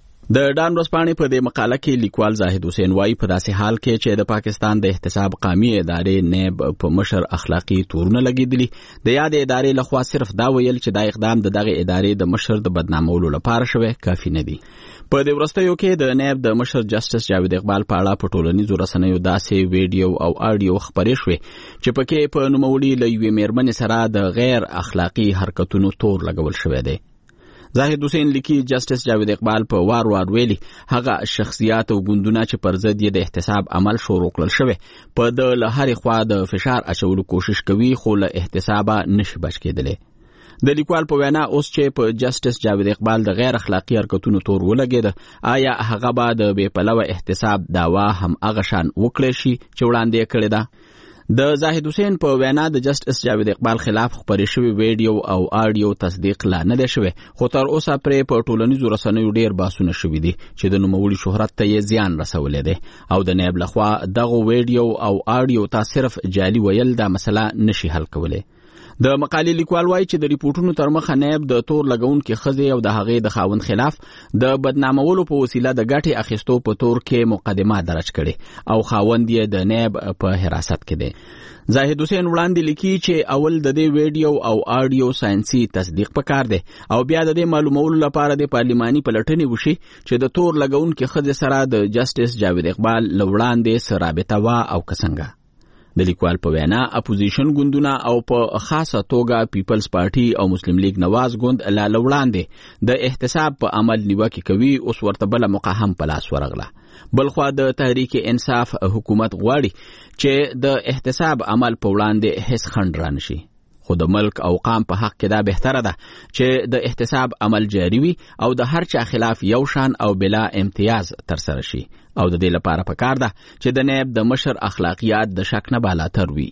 د ډان ورځپاڼې په دې مقاله کې لیکوال زاهد حسین وایي په داسې حال کې چې د پاکستان د احتساب قومي ادارې نیب په مشر اخلاقی تورونه لګېدلي، د یاد ادارې لخوا صرف دا ویل چې دا اقدام د دغه ادارې د مشر د بدنامولو لپاره شوی کافي نه دی. په دې وروستیو کې د نیب د مشر جسټس جاوید اقبال په اړه په ټولنیزو رسنیو داسې ویډیو او آډیو خبرې شوې چې پکې په نوموړي له یوې مېرمنې سره د غیر اخلاقی حرکتونو تور لګول شوی دی. زاهد حسین لیکي جسټس جاوید اقبال په وار وار ویلي هغه شخصیات او ګوندونه چې پر ضد یې د احتساب عمل شروع کړل شوی په د له هرې خوا د فشار اچولو کوشش کوي خو له احتسابه نشي بچ کېدلی. د لیکوال په وینا اوس چې په جسټس جاوید اقبال د غیر اخلاقی حرکتونو تور ولګېده، آیا هغه به د بې پلوه احتساب دعوا هم هغه شان وکړی شي چې وړاندې یې کړې ده؟ د زاهد حسین په وینا د جسټس جاوید اقبال خلاف خبرې شوی ویډیو او آډیو تصدیق لا نه دی شوی، خو تر اوسه پرې په ټولنیزو رسنیو ډیر بحثونه شوي دي چې د نوموړي شهرت ته یې زیان رسولی دی او د نیب لخوا دغه ویډیو او آډیو ته صرف جعلي ویل دا مسله نشي حل کولی. د مقالې لیکوال وایي چې د ریپورټونو تر مخه نیب د تور لګونکي ښځې او د هغې د خاوند خلاف د بدنامولو په وسیله د ګټې اخیستو په تور کې مقدمه درج کړې او خاوند یې د نیب په حراست کې دی. زاهد حسین وړاندې لیکي چې اول د دې ویډیو او آډیو ساینسي تصدیق پکار دی او بیا د دې معلومولو لپاره د پارلماني پلټنې وشي چې د تور لګونکي ښځې سره د جسټس جاوید اقبال له وړاندې څه رابطه وه او که څنګه. د لیکوال په وینا اپوزیشن ګوندونه او په خاصه توګه پیپلز پارټي او مسلم لیگ نواز ګوند لا وړاندې د احتساب په عمل نیوکه کوي، اوس ورته بله موقع هم په لاس ورغله. بلخوا د تحریک انصاف حکومت غواړي چې د احتساب عمل په وړاندې هیڅ خنډ رانشي، خو د ملک او قام په حق کې دا بهتره ده چې د احتساب عمل جاری وي او د هر چا خلاف یو شان او بلا امتیاز ترسره شي او د دې لپاره پکار ده چې د نیب د مشر اخلاقیات د شک نه بالاتر وي.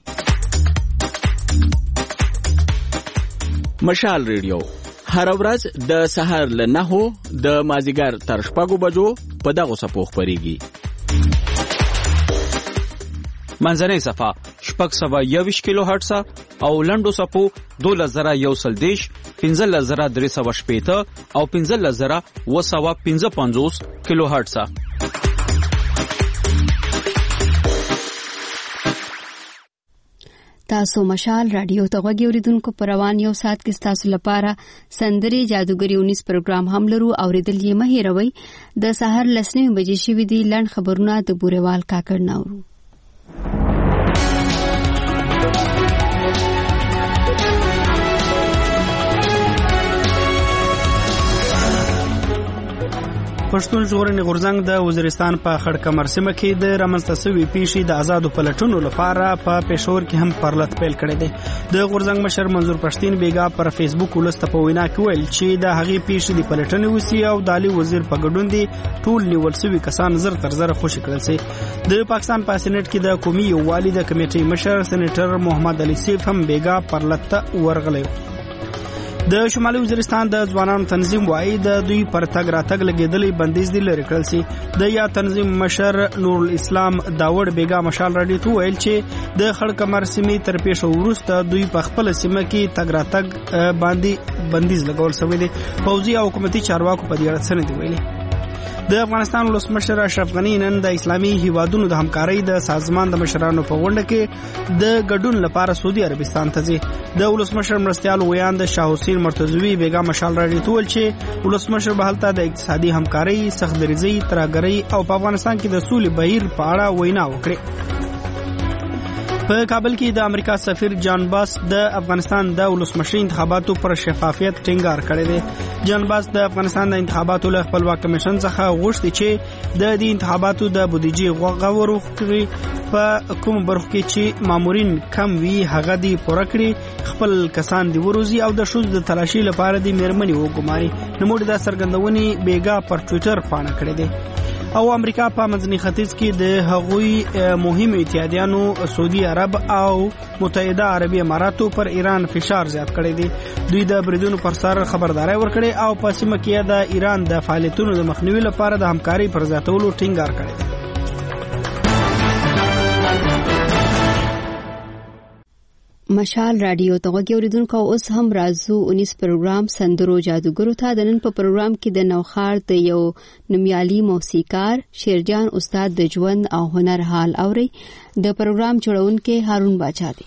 مشال ریډیو هر ورځ د سحر له نهو د مازیګر تر شپږو بجو په دغو څپو خپرېږي. منځنۍ صفحه شپږ سوه یوویشت کیلو هرټزه او لنډو څپو دولس زره یو سل دېرش پنځلس زره درې سوه شپېته او پنځلس زره اوه سوه پنځه پنځوس کیلو هرټز. تاسو مشال رادیو ته غوږی اوریدونکو پر روان یو سات کې تاسو لپاره سندري جادوګری اونیس پروګرام هم لرو. اوریدل یې مه هېروئ. د سحر لسنې بجې شوې دي. لنډ خبرونه د بورېوال کاکړ ناورو. پښتون ژغورنې غورځنګ د وزیرستان په خړ کمر سیمه کې د رامنځته شوې پیښې د آزادو پلټنو لپاره په پېښور کې هم پرلط پیل کړی دی. د غورځنګ مشر منظور پښتين بیګا پر فیسبوک ولسته په وینا کې ویل چې د هغې پیښې د پلټنې وسی او د عالی وزیر په ګډون دي ټول نیول شوي کسان زر تر زر خوشي کړل شي. د پاکستان په سېنات کې د قومي یووالي د کمیټې مشر سېنیټر محمد علي سیف هم بیګا پرلط ورغلی. د شمالي وزیرستان د ځوانانو تنظیم وايي د دوی پر تګ راتګ لګېدلې بندیز دی لري کړل شي. د یا تنظیم مشر نور الاسلام داوود بیګا مشال راډیو ته ویل چې د خړ کمر سیمې تر پیښو وروسته دوی په خپل سیمه کې تګ راتګ باندې بندیز لګول شوی دی. پوځي او حکومتي چارواکو په دې اړه څه نه دی ویلي. د افغانستان ولسمشر اشرف غنی نن د اسلامي هیوادونو د همکارۍ د سازمان د مشرانو په غونډه کې د ګډون لپاره سعودي عربستان ته ځي. د ولسمشر مرستیال ویاند شاه حسین مرتضوی بیګا مشال راډیو ته ویل چې ولسمشر به هلته د اقتصادي همکارۍ، سختدریزۍ، ترهګرۍ او په افغانستان کې د سولې بهیر په اړه وینا وکړي. په کابل کې د امریکا سفیر جان باس د افغانستان د ولسمشر انتخاباتو پر شفافیت ټینګار کړی دی. جان باس د افغانستان د انتخاباتو له خپلواک کمیشن څخه غوښتي چې د دې انتخاباتو د بودیجې غور وکړي. په کوم برخو کې چې مامورین کم وي هغه دی پوره کړي، خپل کسان دی وروزي او د شوز د تلاشي لپاره د میرمنې وګماري. نوموړي دا څرګندونې بیګا پر ټوئیټر پاڼه کړې ده. او امریکا په منځني ختیځ کې د هغوی مهم اتحادیانو سعودي عرب او متحده عربي اماراتو پر ایران فشار زیات کړی دی. دوی د بریدونو پر سر خبرداري ورکړي او په سیمه کې د ایران د فعالیتونو د مخنیوي لپاره د همکاري پر زیاتولو ټینګار کړی دی. مشال رادیو ته غوږی اوریدونکو اوس هم راځو اونیس پروګرام سندرو جادوګرو ته. د نن په پروګرام کې د نوخار د یو نومیالي موسیقار شیرجان استاد د ژوند او هنر حال اوري. د پروګرام جوړونکي هارون باچا دی.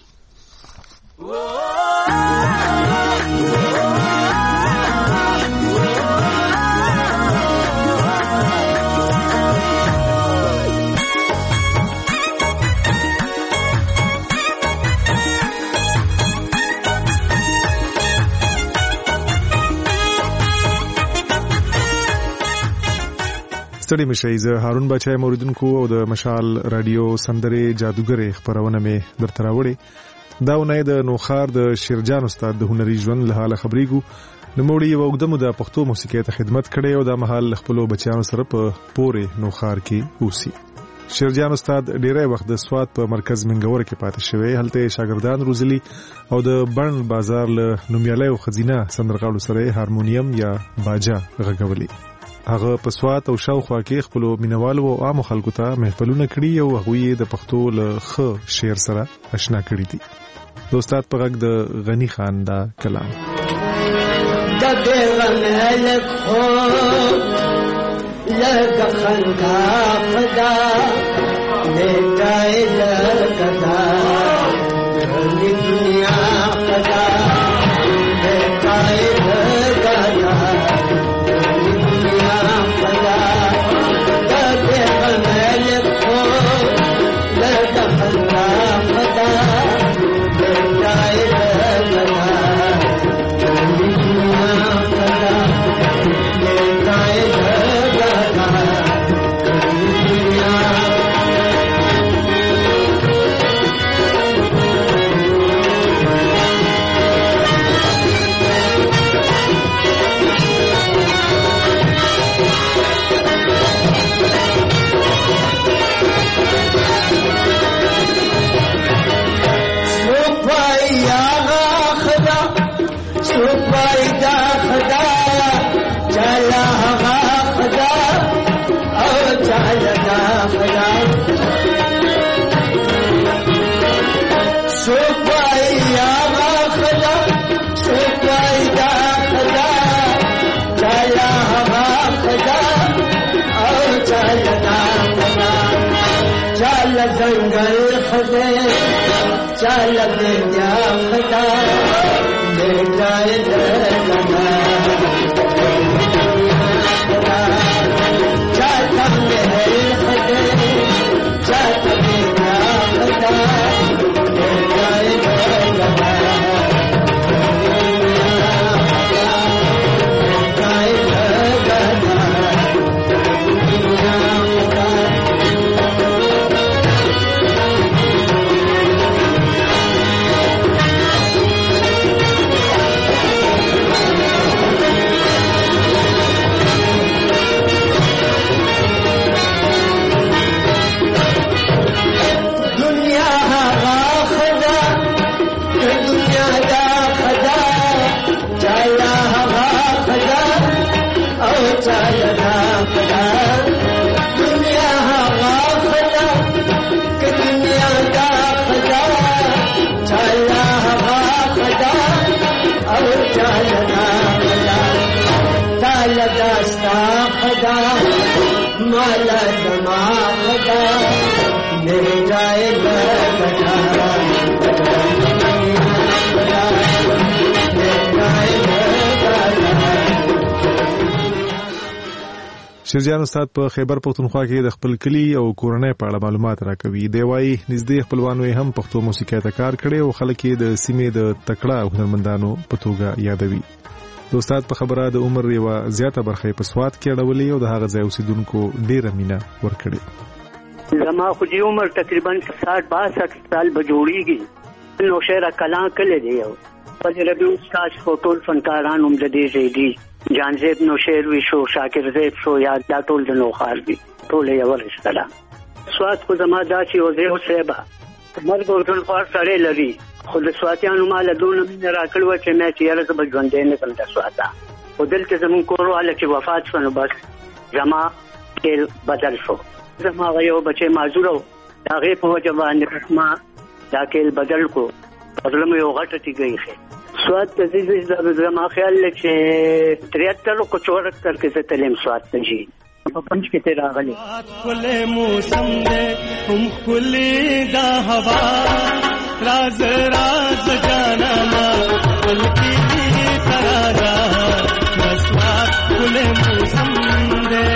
ستړي مشئ. زه هارون بچای موریدونکو او د مشال رادیو سندرې جادوګرې خبرونه مې درته راوړې. دا ونه د نوخار د شیرجان استاد د هنري ژوند له حاله خبرېږو. نوموړي یو اوږده موده پښتو موسیقۍ ته خدمت کړی او دا مهال خپلو بچیانو سره په پورې نوخار کې اوسي. شیرجان استاد ډیری وخت د سوات په مرکز منګور کې پاتې شوی. هلته شاګردان روزلي او د بڼ بازار له نومیالۍ او خزینه سندرغاړو سره هارمونیم یا باجا غږولي. هغه په سوات او شاوخوا کې خپل مینوالو او عام خلکو ته محفلونه کړي او هغه یې د پښتو له خ شعر سره آشنا کړي دي. د استاد په غږ د غنی خان دا کلام د غنلک خو لږ خندا خدا میټای لکدا د دنیا خدا میټای لکدا जंगल खदे चल दिया खदा ले जाए लगना चल महल खदे चल दिया खदा ले जाए लगना माला जमा खदा ले जाए लगना شیرجان استاد په خیبر پختونخوا کې د خپل کلی او کورنۍ په اړه معلومات راکوي. دی وايي نږدې خپلوانو یې هم پښتو موسیقۍ ته کار کړی او خلک یې د سیمې د تکړه هنرمندانو په توګه یادوي. د استاد په خبره د عمر یو زیاته برخه په سواد کې اړولې او د هغه ځای اوسیدونکو ډیره مینا ورکړي. زما خو دې عمر تقریبا ساठ باسठ سال به جوړیږي. نو شعر کلام کله دی یو په ربيع استاد ټول فنکاران هم د دې زیدي جانزیب نو شعر وی شو شاکر زیب شو یا دا ټول د نو خار دي ټول یې ورسره سواد خو زما داسې او زه سیبا مرګ ورته خار سره لري خو د سواتیانو مال دونه مين راکړو چې مې چې یاره زب ژوندې نه کړم د سواتا او دلته زمون کورو اله چې وفات شونه بس زما تل بدل شو زما یو بچي معذور هغه په وجه باندې ما دا کېل بدل کو پرلم یو غټه تیږي خې سواد د دې زما خیال چې تریاتر کو چورتر کې څه تلم سواد ته جی په پنځ کې ته راغلي کله موسم دې هم کلی دا هوا راز راز جانا ما ولکی ترادا مسوات کله موسم دې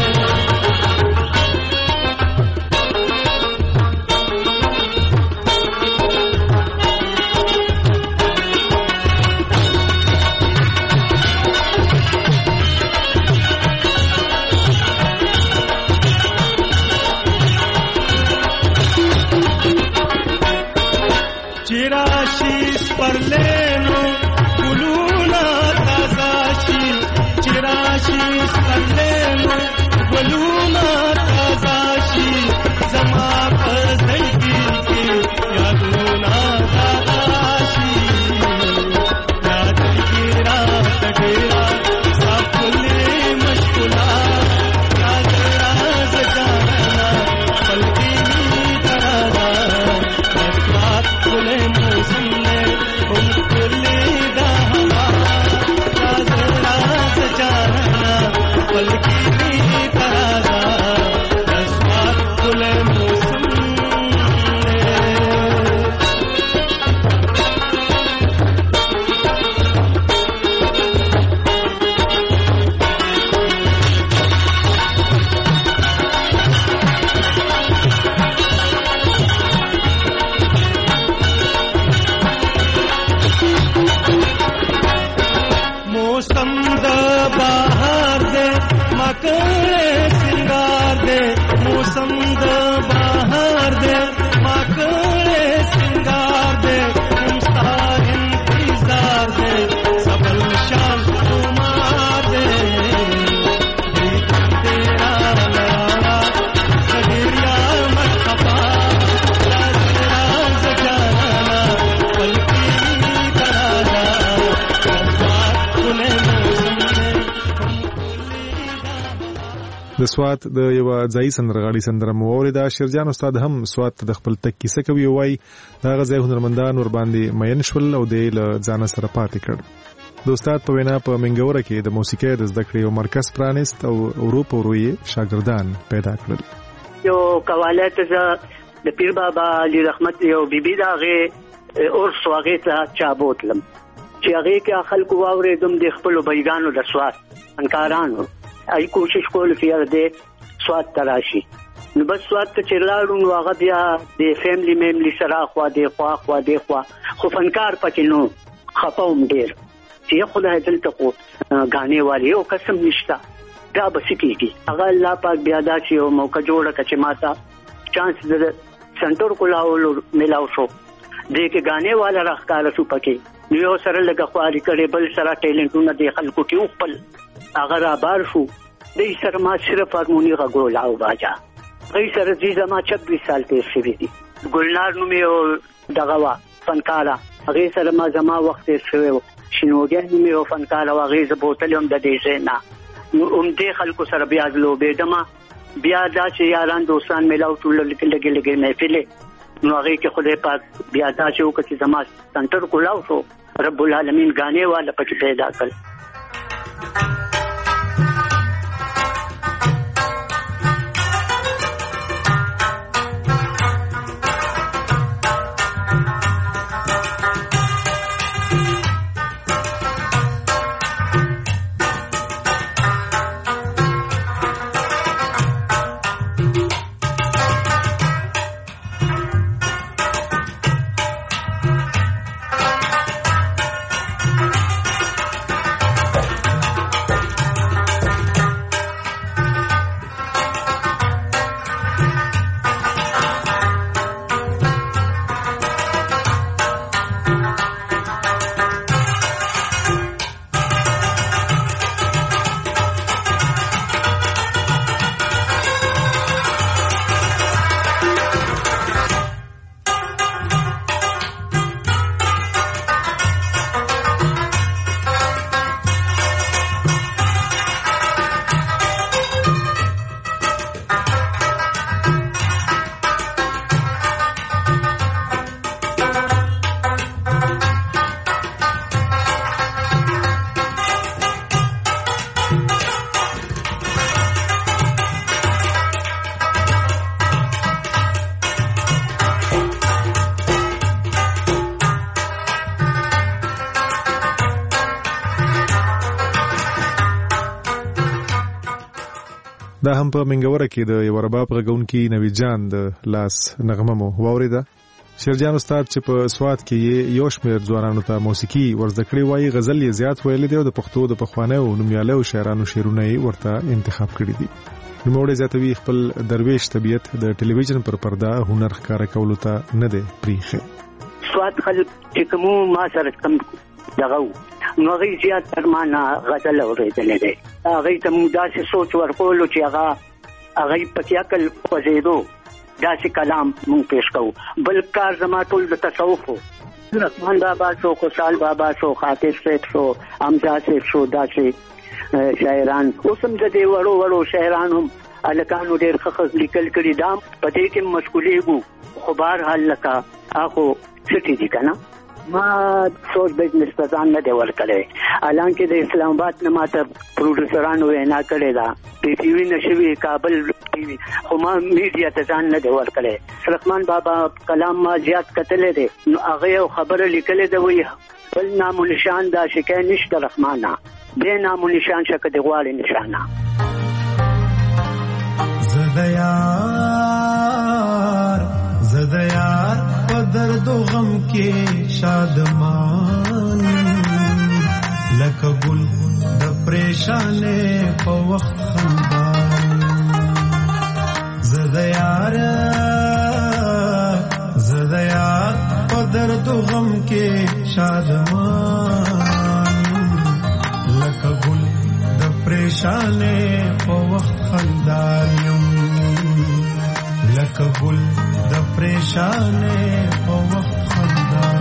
चिराशीष पर लेनो गुलूना ताजाशी चिराशीष पर लेनो गुलूना ताजाशी जमा पर ज़ैदी की यादूना ताजाशी याद गिरा तगेरा सापुले मशकुला याद राज जाना पलकी तरादा मस्वात कुले د سوات د یو ځای سندرغاړي سندره مو اوریدا. شیرجان استاد هم سوات د خپل تک کیسه کوي وای دا غځای هنرمندان ور باندې مین شول او د ځان سره پاتې کړ. د استاد په وینا په منګوره کې د موسیقۍ د زده کړې یو مرکز پرانیست او اروپا وروي شاګردان پیدا کړل. یو قواله ته د پیر بابا علی رحمت یو بیبي دا غي اور سواغه ته چا بوتلم چې هغه کې خلکو واورېدم د خپل بیګانو د سواد انکارانو ای کوشش کول فیر دې سواد تراشي نو بس سواد ته چلاړو نو هغه بیا د فیملی میملی سره خوا دی خوا خوا دی خوا خو فنکار پکې نو خپوم ډیر چې خدای دلته کو غانې والی او قسم نشتا دا بس کېږي هغه الله پاک بیا دا چې یو موقع جوړه کچې ماته چانس د سنټر کولاولو ملاو شو دې کې غانې والا راخکار شو پکې نو یو سره لګه خواري کړي بل سره ټیلنټونه د خلکو کې خپل هغه را بار شو دې سره ما صرف هارمونی غوړ او باجا غي سره دې زما چھبیس سال تیر شوی دي ګلنار نو مې دغه وا فنکارا هغه سره ما زما وخت تیر شوی شنوګه نو مې فنکارا هغه ز بوتل هم د دې نه نو هم دې خلکو سره بیا لوبې دما بیا دا چې یاران دوستان ملاو ټول لګي لګي لګي محفل نو هغه کې خدای پاک بیا دا چې وکړي زما سنټر کولاو شو رب العالمین غانې والا پکې پیدا کړ دا هم په منګوره کې د یو رباب غونکي نوی جان د لاس نغمه مو واوریده. شیرجان استاد چې په سواد کې یو شمېر ځوانانو ته موسیقي ورزده کړې وایي غزل یې زیات ویل دي او د پښتو د پخوانیو نومیالیو شاعرانو شعرونه یې ورته انتخاب کړي دي. نوموړی زیاتوي خپل درویش طبیعت د ټلویزیون پر پرده هنر ښکاره کولو ته نه دی پریښی. سواد خلک چې کوم ما سره کم دغه نو غي زیات ترمانه غزل اورېدلې ده هغه ته موږ داسې سوچ ورکولو چې هغه هغه پکې عقل خوځېدو داسې کلام موږ پیش کوو. بل کار زما ټول د تصوف رحمان بابا شو خوشحال بابا شو خاطر سید شو امجاد سید شو داسې شاعران اوس هم د دې وړو وړو شاعران هم الکانو ډېر ښه لیکل کړي دا په دې کې مشغولېږو خو بهرحال لکه هغه څټي دي که نه ما سوچ بزنس ته ځان نه دی ورکړی حالانکه د اسلام آباد نه ماته پروډوسرانو وینا کړې ده پی ټي وي نشوي کابل ټي وي خو ما میډیا ته ځان نه دی ورکړی. رحمان بابا کلام ما زیات کتلې دی نو هغه یو خبره لیکلې ده وایي بل نام و نشان دا شکای نشته رحمانه بې نام و نشان شکه د غواړي نشانه زدیار زدیار په درد و غم کې شادمان لکه ګل د پریشانې په وخت خندان زدیار زدیار په درد و غم کې شادمان لکه ګل د پریشانې په وخت خندان لکه ګل د پریشانې په وخت خندان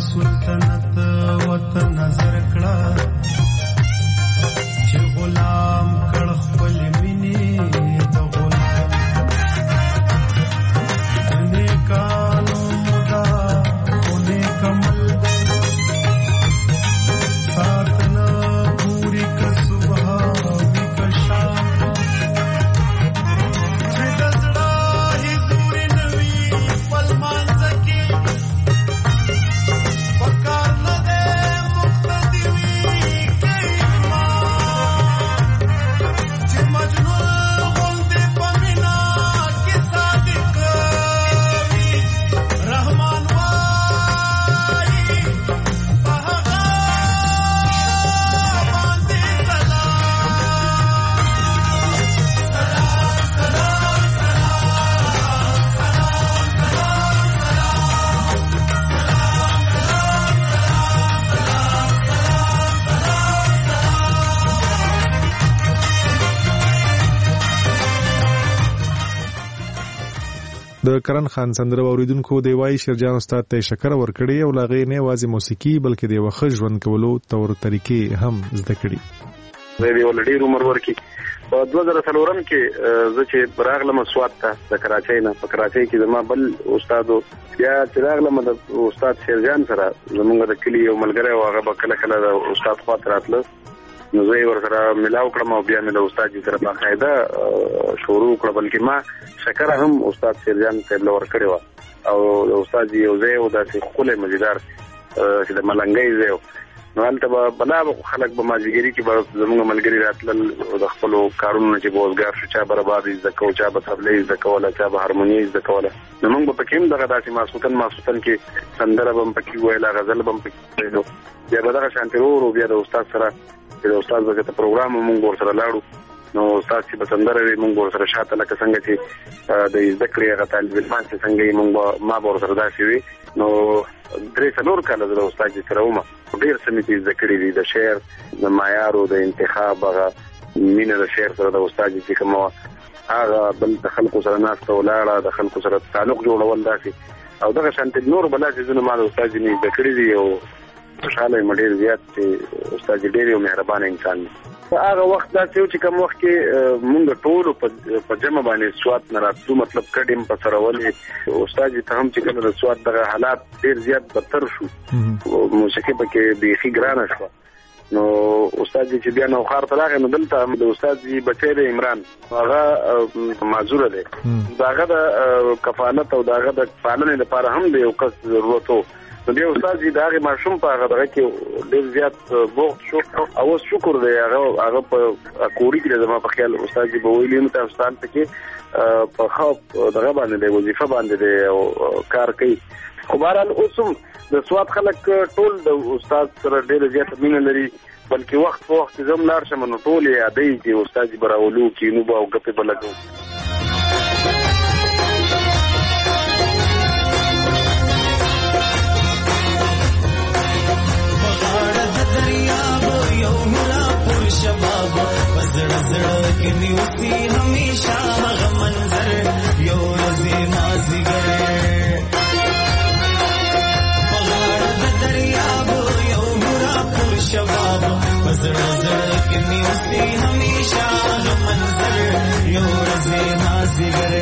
سلطنت وطن نظر کړه چې غلام کړ خپل مینې د غلام نیکانو مدا خونه کمل ساتنا پوری کا صبح وی کا شام چې دزړه هی دوري نوي پلمان زکی پکار نه ده مقتدی وی کیما چې مجنون غوندې پمینا کې صادق وی رحمان وای په هغه باندې د کرن خان سندره اوریدونکو دی وای شیرجان استاد ته شکر ورکړي او لاغې نه وازي موسیقي بلکې د وخت ژوند کولو تور طریقې هم زده کړي. زه دی ولډي عمر ورکی په دوه زره څلورم کې زه چې راغلم سواد ته د کراچۍ نه په کراچۍ کې زما بل استادو یا چې راغلم د استاد شیرجان سره زمونږ د کلی یو ملګری او هغه به کله کله د استاد خواته راتله نو زه یې ورسره ملاو کړم او بیا مې د استاد سره باقاعده شروع کړه بلکې ما شکر هم استاد شیرجان صاحب له ورکړی و او د استاد یو ځای و داسې ښکلی مزیدار چې د ملنګۍ ځای و نو هلته به بلا خلک به مازدیګري کې به زموږ ملګري راتلل د خپلو کارونو نه چې به وزګار شو چا به رباب یې زده کوو چا به طبلې یې زده کوله چا به هارموني یې زده کوله نو موږ به پکې هم دغه داسې ماسوتن ماسوتن کې سندره به هم پکې ویله غزل به هم پکې ویلو بیا به دغه شانتې ورو ورو بیا د استاد سره چې د استاد به ته پروګرام موږ ورسره لاړو نو استاد چې به سندره وي موږ ورسره شاته لکه څنګه چې د زده کړې هغه طالب علمان چې څنګه یې موږ ما به ورسره داسې وي نو درې څلور کاله زه د استاد سره وم ډېر څه مې زده کړي دي د شعر د معیارو د انتخاب هغه مینه د شعر سره د استاد چې کومه وه هغه بل د خلکو سره ناسته ولاړه د خلکو سره تعلق جوړول داسې او دغه شانتې نور بلا څیزونه ما د استاد مې زده کړي دي او خوشحاله یم ډېر زیات چې استاد ډېر یو مهربانه انسان دی. هغه وخت داسې و چې کوم وخت کې مونږ ټولو په جمع باندې سوات نه راتلو مطلب کډیم په سره ولې استاد ته هم چې کله د سوات دغه حالات ډېر زیات بدتر شو موسیقي پکې بیخي ګرانه شوه نو استاد چې بیا نوښار ته راغی نو دلته د استاد بچی دی عمران هغه معذوره دی د هغه د کفالت او د هغه د پالنې لپاره هم د یو کس ضرورت و نو بیا استاد د هغې ماشوم په هغه دغه کې ډېر زیات بوخت شو او اوس شکر دی هغه هغه په کوړي کې زما په خیال استاد به ویلي نو تاسو ته کې په ښه دغه باندې دی وظیفه باندې دی او کار کوي خو بهرحال اوس هم د سوات خلک ټول د استاد سره ډېره زیاته مینه لري بلکې وخت په وخت زه هم لاړ شم نو ټول یې یادوي چې استاد به راولو کینو به او ګپې به لګو. شباب پزړه زړه کې نیوسی همیشه هغه منظر یو ورځې مازدیګر پغاړه د دریاب یو مورا پر شباب پزړه زړه کې نیوسی همیشه هغه منظر یو ورځې مازدیګر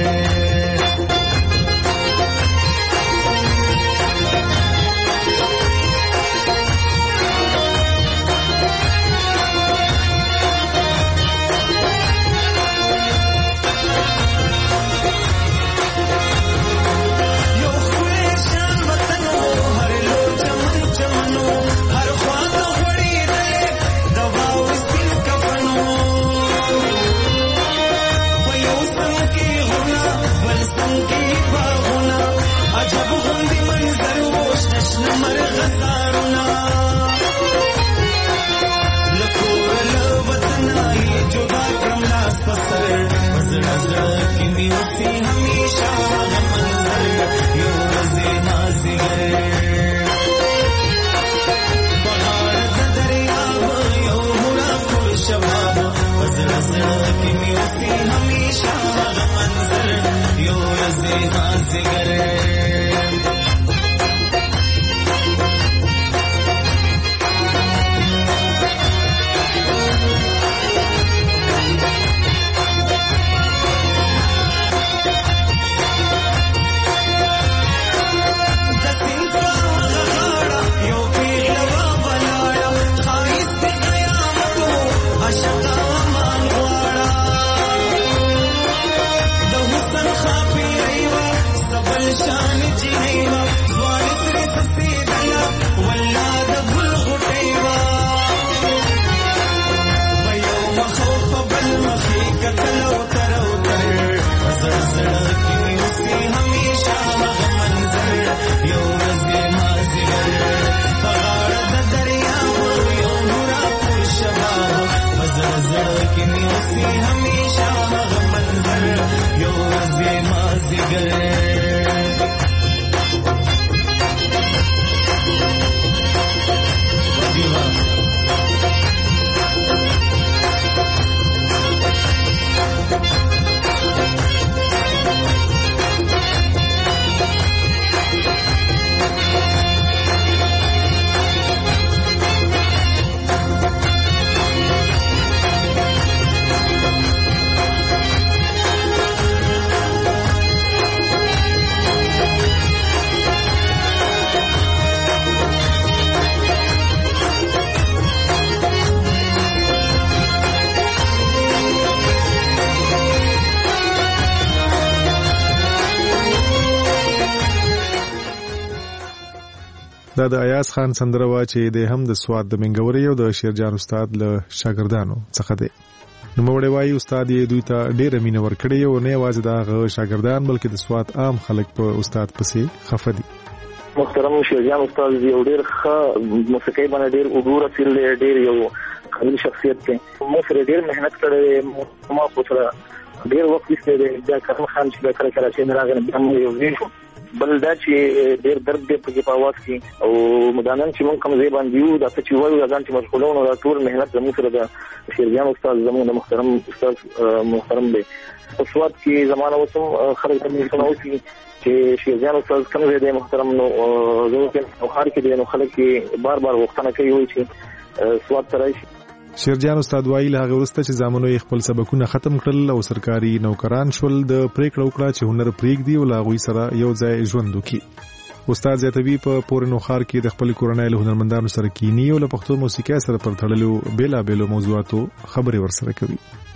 دا د ایاز خان سندره وا چې د هم د سواد د منګوري او د شیرجان استاد له شاګردانو څخه دی. نو موړې وایي استاد یې دوی ته ډېره مینه ورکړې او نه یوازې د شاګردان بلکې د سواد عام خلک په استاد پسې خفه دي. محترم شیرجان استاد یو ډېر ښه موسیقي باندې ډېر وګوره سیل ډېر یو قابل شخصیت دی. مو سره ډېر محنت کړی، ما خو سره ډېر وخت ایستلی دی. دا کرم خان چې کله کراچۍ نه راغلی بیا موږ یو ځای شو. بل دا چې ډېر درد دی پکې په اواز کې او مدانن چې موږ کوم ځای باندې یو دا څه چې وایو دا ځان چې مشغولون او دا ټول محنت زموږ سره د شیرجان استاد زموږ د محترم استاد محترم دی. په سواد کې زمانه اوس هم خلک د ملتونه اوسي چې شیرجان استاد کوم ځای دی محترم نو زموږ په ښار کې دی نو خلک یې بار بار غوښتنه کوي وایي چې سواد ته راشي. شیرجان استاد وایي له هغه وروسته چې زامنو یې خپل سبقونه ختم کړل او سرکاري نوکران شول د پریکړه وکړه چې هنر پرېږدي او له هغوی سره یو ځای ژوند وکړي. استاد زیاتوي په پورې نوښار کې د خپل کورنۍ له هنرمندانو سره کینی او له پښتو موسیقۍ سره پر تړلو بېلابېلو موضوعاتو خبرې ورسره کوي.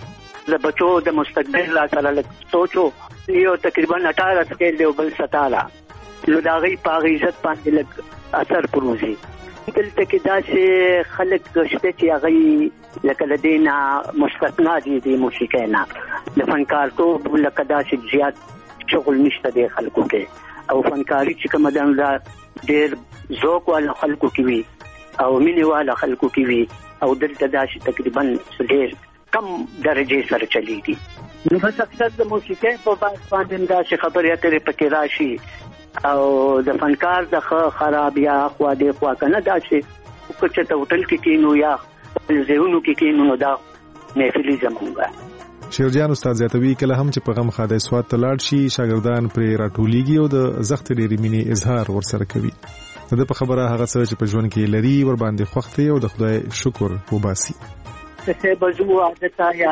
د بچو د مستقبل لا سره لږ سوچو یو تقریبا اٹھارہ سکیل دی او بل ستاره نو د هغوی په هغه عزت باندې لږ اثر پروزي. دلته کې داسې خلک شته چې هغوی لکه له دې نه مستثنا دي د موسیقۍ نه د فنکارتوب لکه داسې زیات شغل نشته دی خلکو کې او فنکاري چې کومه ده دا ډېر ذوق والا خلکو کې وي او مینې والا خلکو کې وي او دلته داسې تقریبا ډېر کم درجې سره چلیږي. نو بس اکثر د موسیقۍ په بحث باندې داسې خبرې اترې پکې راشي او د فنکار د خراب یا خوا دې خوا کنه داسې که چې ته هوټل کې کینو یا ځایونو کې کینو نو دا محفلي زمونږ. شیرجان استاد زیاتوي کله هم چې په غم خاده سواد ته لاړ شي شاګردان پرې راټولیږي او د زخت ډېرې مینې اظهار ورسره کوي. د په خبره هغه څه چې په ژوند کې لري ور باندې خوښ دی او د خدای شکر وباسي. څه بزو عادت یا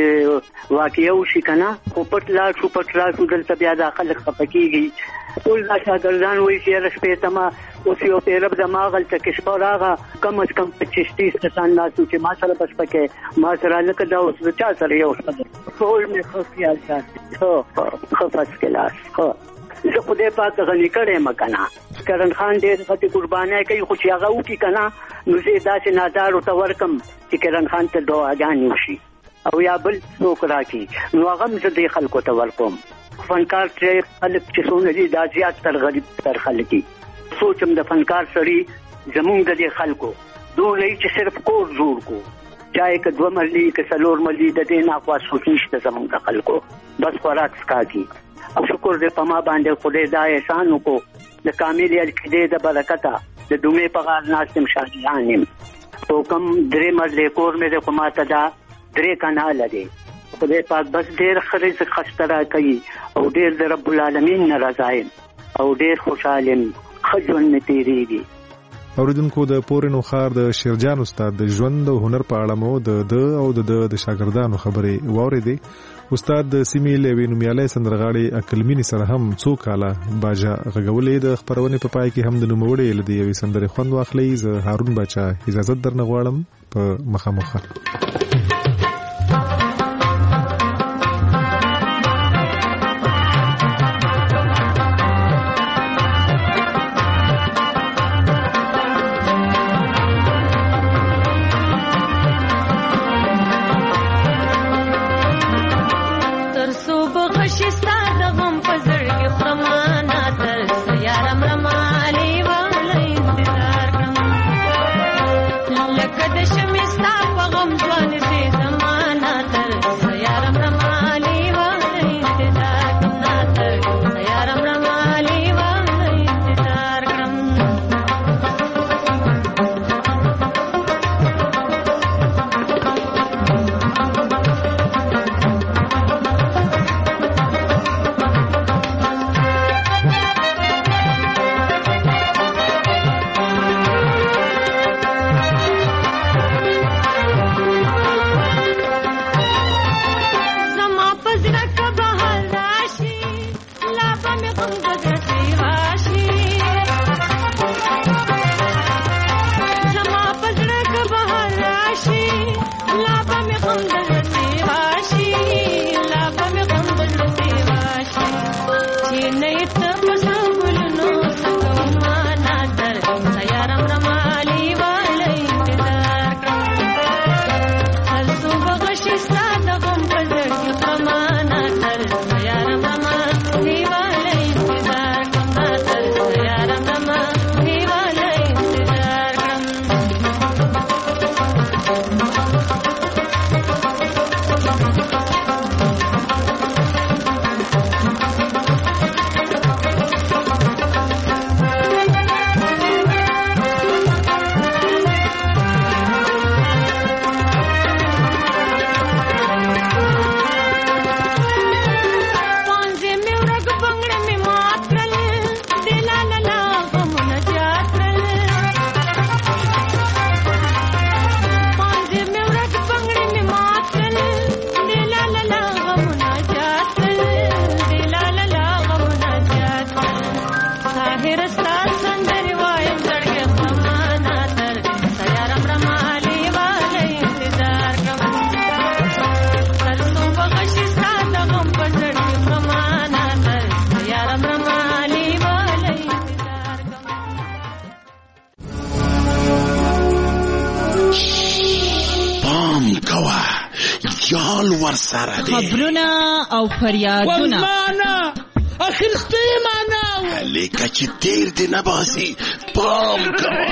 داسې واقعیا وشي کنه خو پټ لاړ شو پټ راشو دلته بیا دا خلک خفه کېږي. ټول دا شاګردان وایي چې یاره شپې ته ما اوس یو پیرب زما هلته کې شپه راغه کم از کم پچیس تیس کسان ناست چې ما سره به شپه کې ما سره لکه دا اوس د چا سره یو شپه ده ټول مې ښه خیال ساتي ښه ښه فسټ کلاس ښه زه خدای پاک غني کړی یم که نه کرن خان ډېر غټې قربانۍ کوي خو چې هغه وکړي که نه نو زه یې داسې نادارو ته ورکم چې کرن خان ته دعاګانې وشي او یا بل څوک راکړي نو هغه هم زه دې خلکو ته ورکوم. فنکار چې خلک چې څومره دي دا زیات تر غریب تر خلک دي. سوچم د فنکار سړي زمونږ د دې خلکو دوی چې صرف کور جوړ کو چاہے که دوه مرلي که څلور مرلي د دې نه خوا سوچ نشته زمونږ د خلکو بس خوراک څښاکي او شکر دې په ما باندې خدای دا احسان وکړو د کامل القدې د برکته د دومې په غار ناست یم شاهجهان یم او کم درې مرلې کور مې د خو ماته دا درې کناله دی خدای پاک بس ډېر ښه رزق خسته راکوي او ډېر د رب العالمین نه رضا یم او ډېر خوشحال یم ښه ژوند مې تېرېږي. اوریدونکو د پورې نوښار د شیرجان استاد د ژوند او هنر په اړه مو د ده او د ده د شاګردانو خبرې واورېدې. استاد د سیمې له یوې نومیالۍ سندرغاړې عقلمینې سره هم څو کاله باجه غږولې. د خپرونې په پای کې هم د نوموړې له دې یوې سندرې خوند واخلئ. زه هارون باچا اجازت درنه غواړم په مخامخه. لکه د شمع ستا په غم ځوانې پام کوه یال ور سره دی خبرونه او فریادونه ورمانه اخرسته معنا لیکه چې تیر دی نباسي پام کوه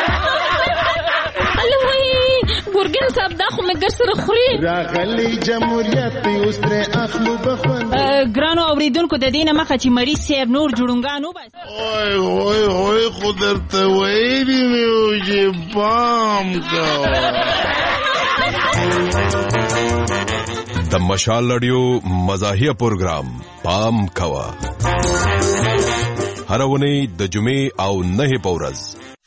الوی ګورګین صاحب دا خو مګر سره خوري راغلی جمهوریت اوس تر اخلو بخون ګرانو اوریدونکو د دینه مخه چې مری سیب نور جوړونګانو بس اوه اوه اوه خدرته وایي میو چې پام کوه د مشال رادیو مزاحیه پروګرام پام کوه هر ونی د جمعې او نه په ورځ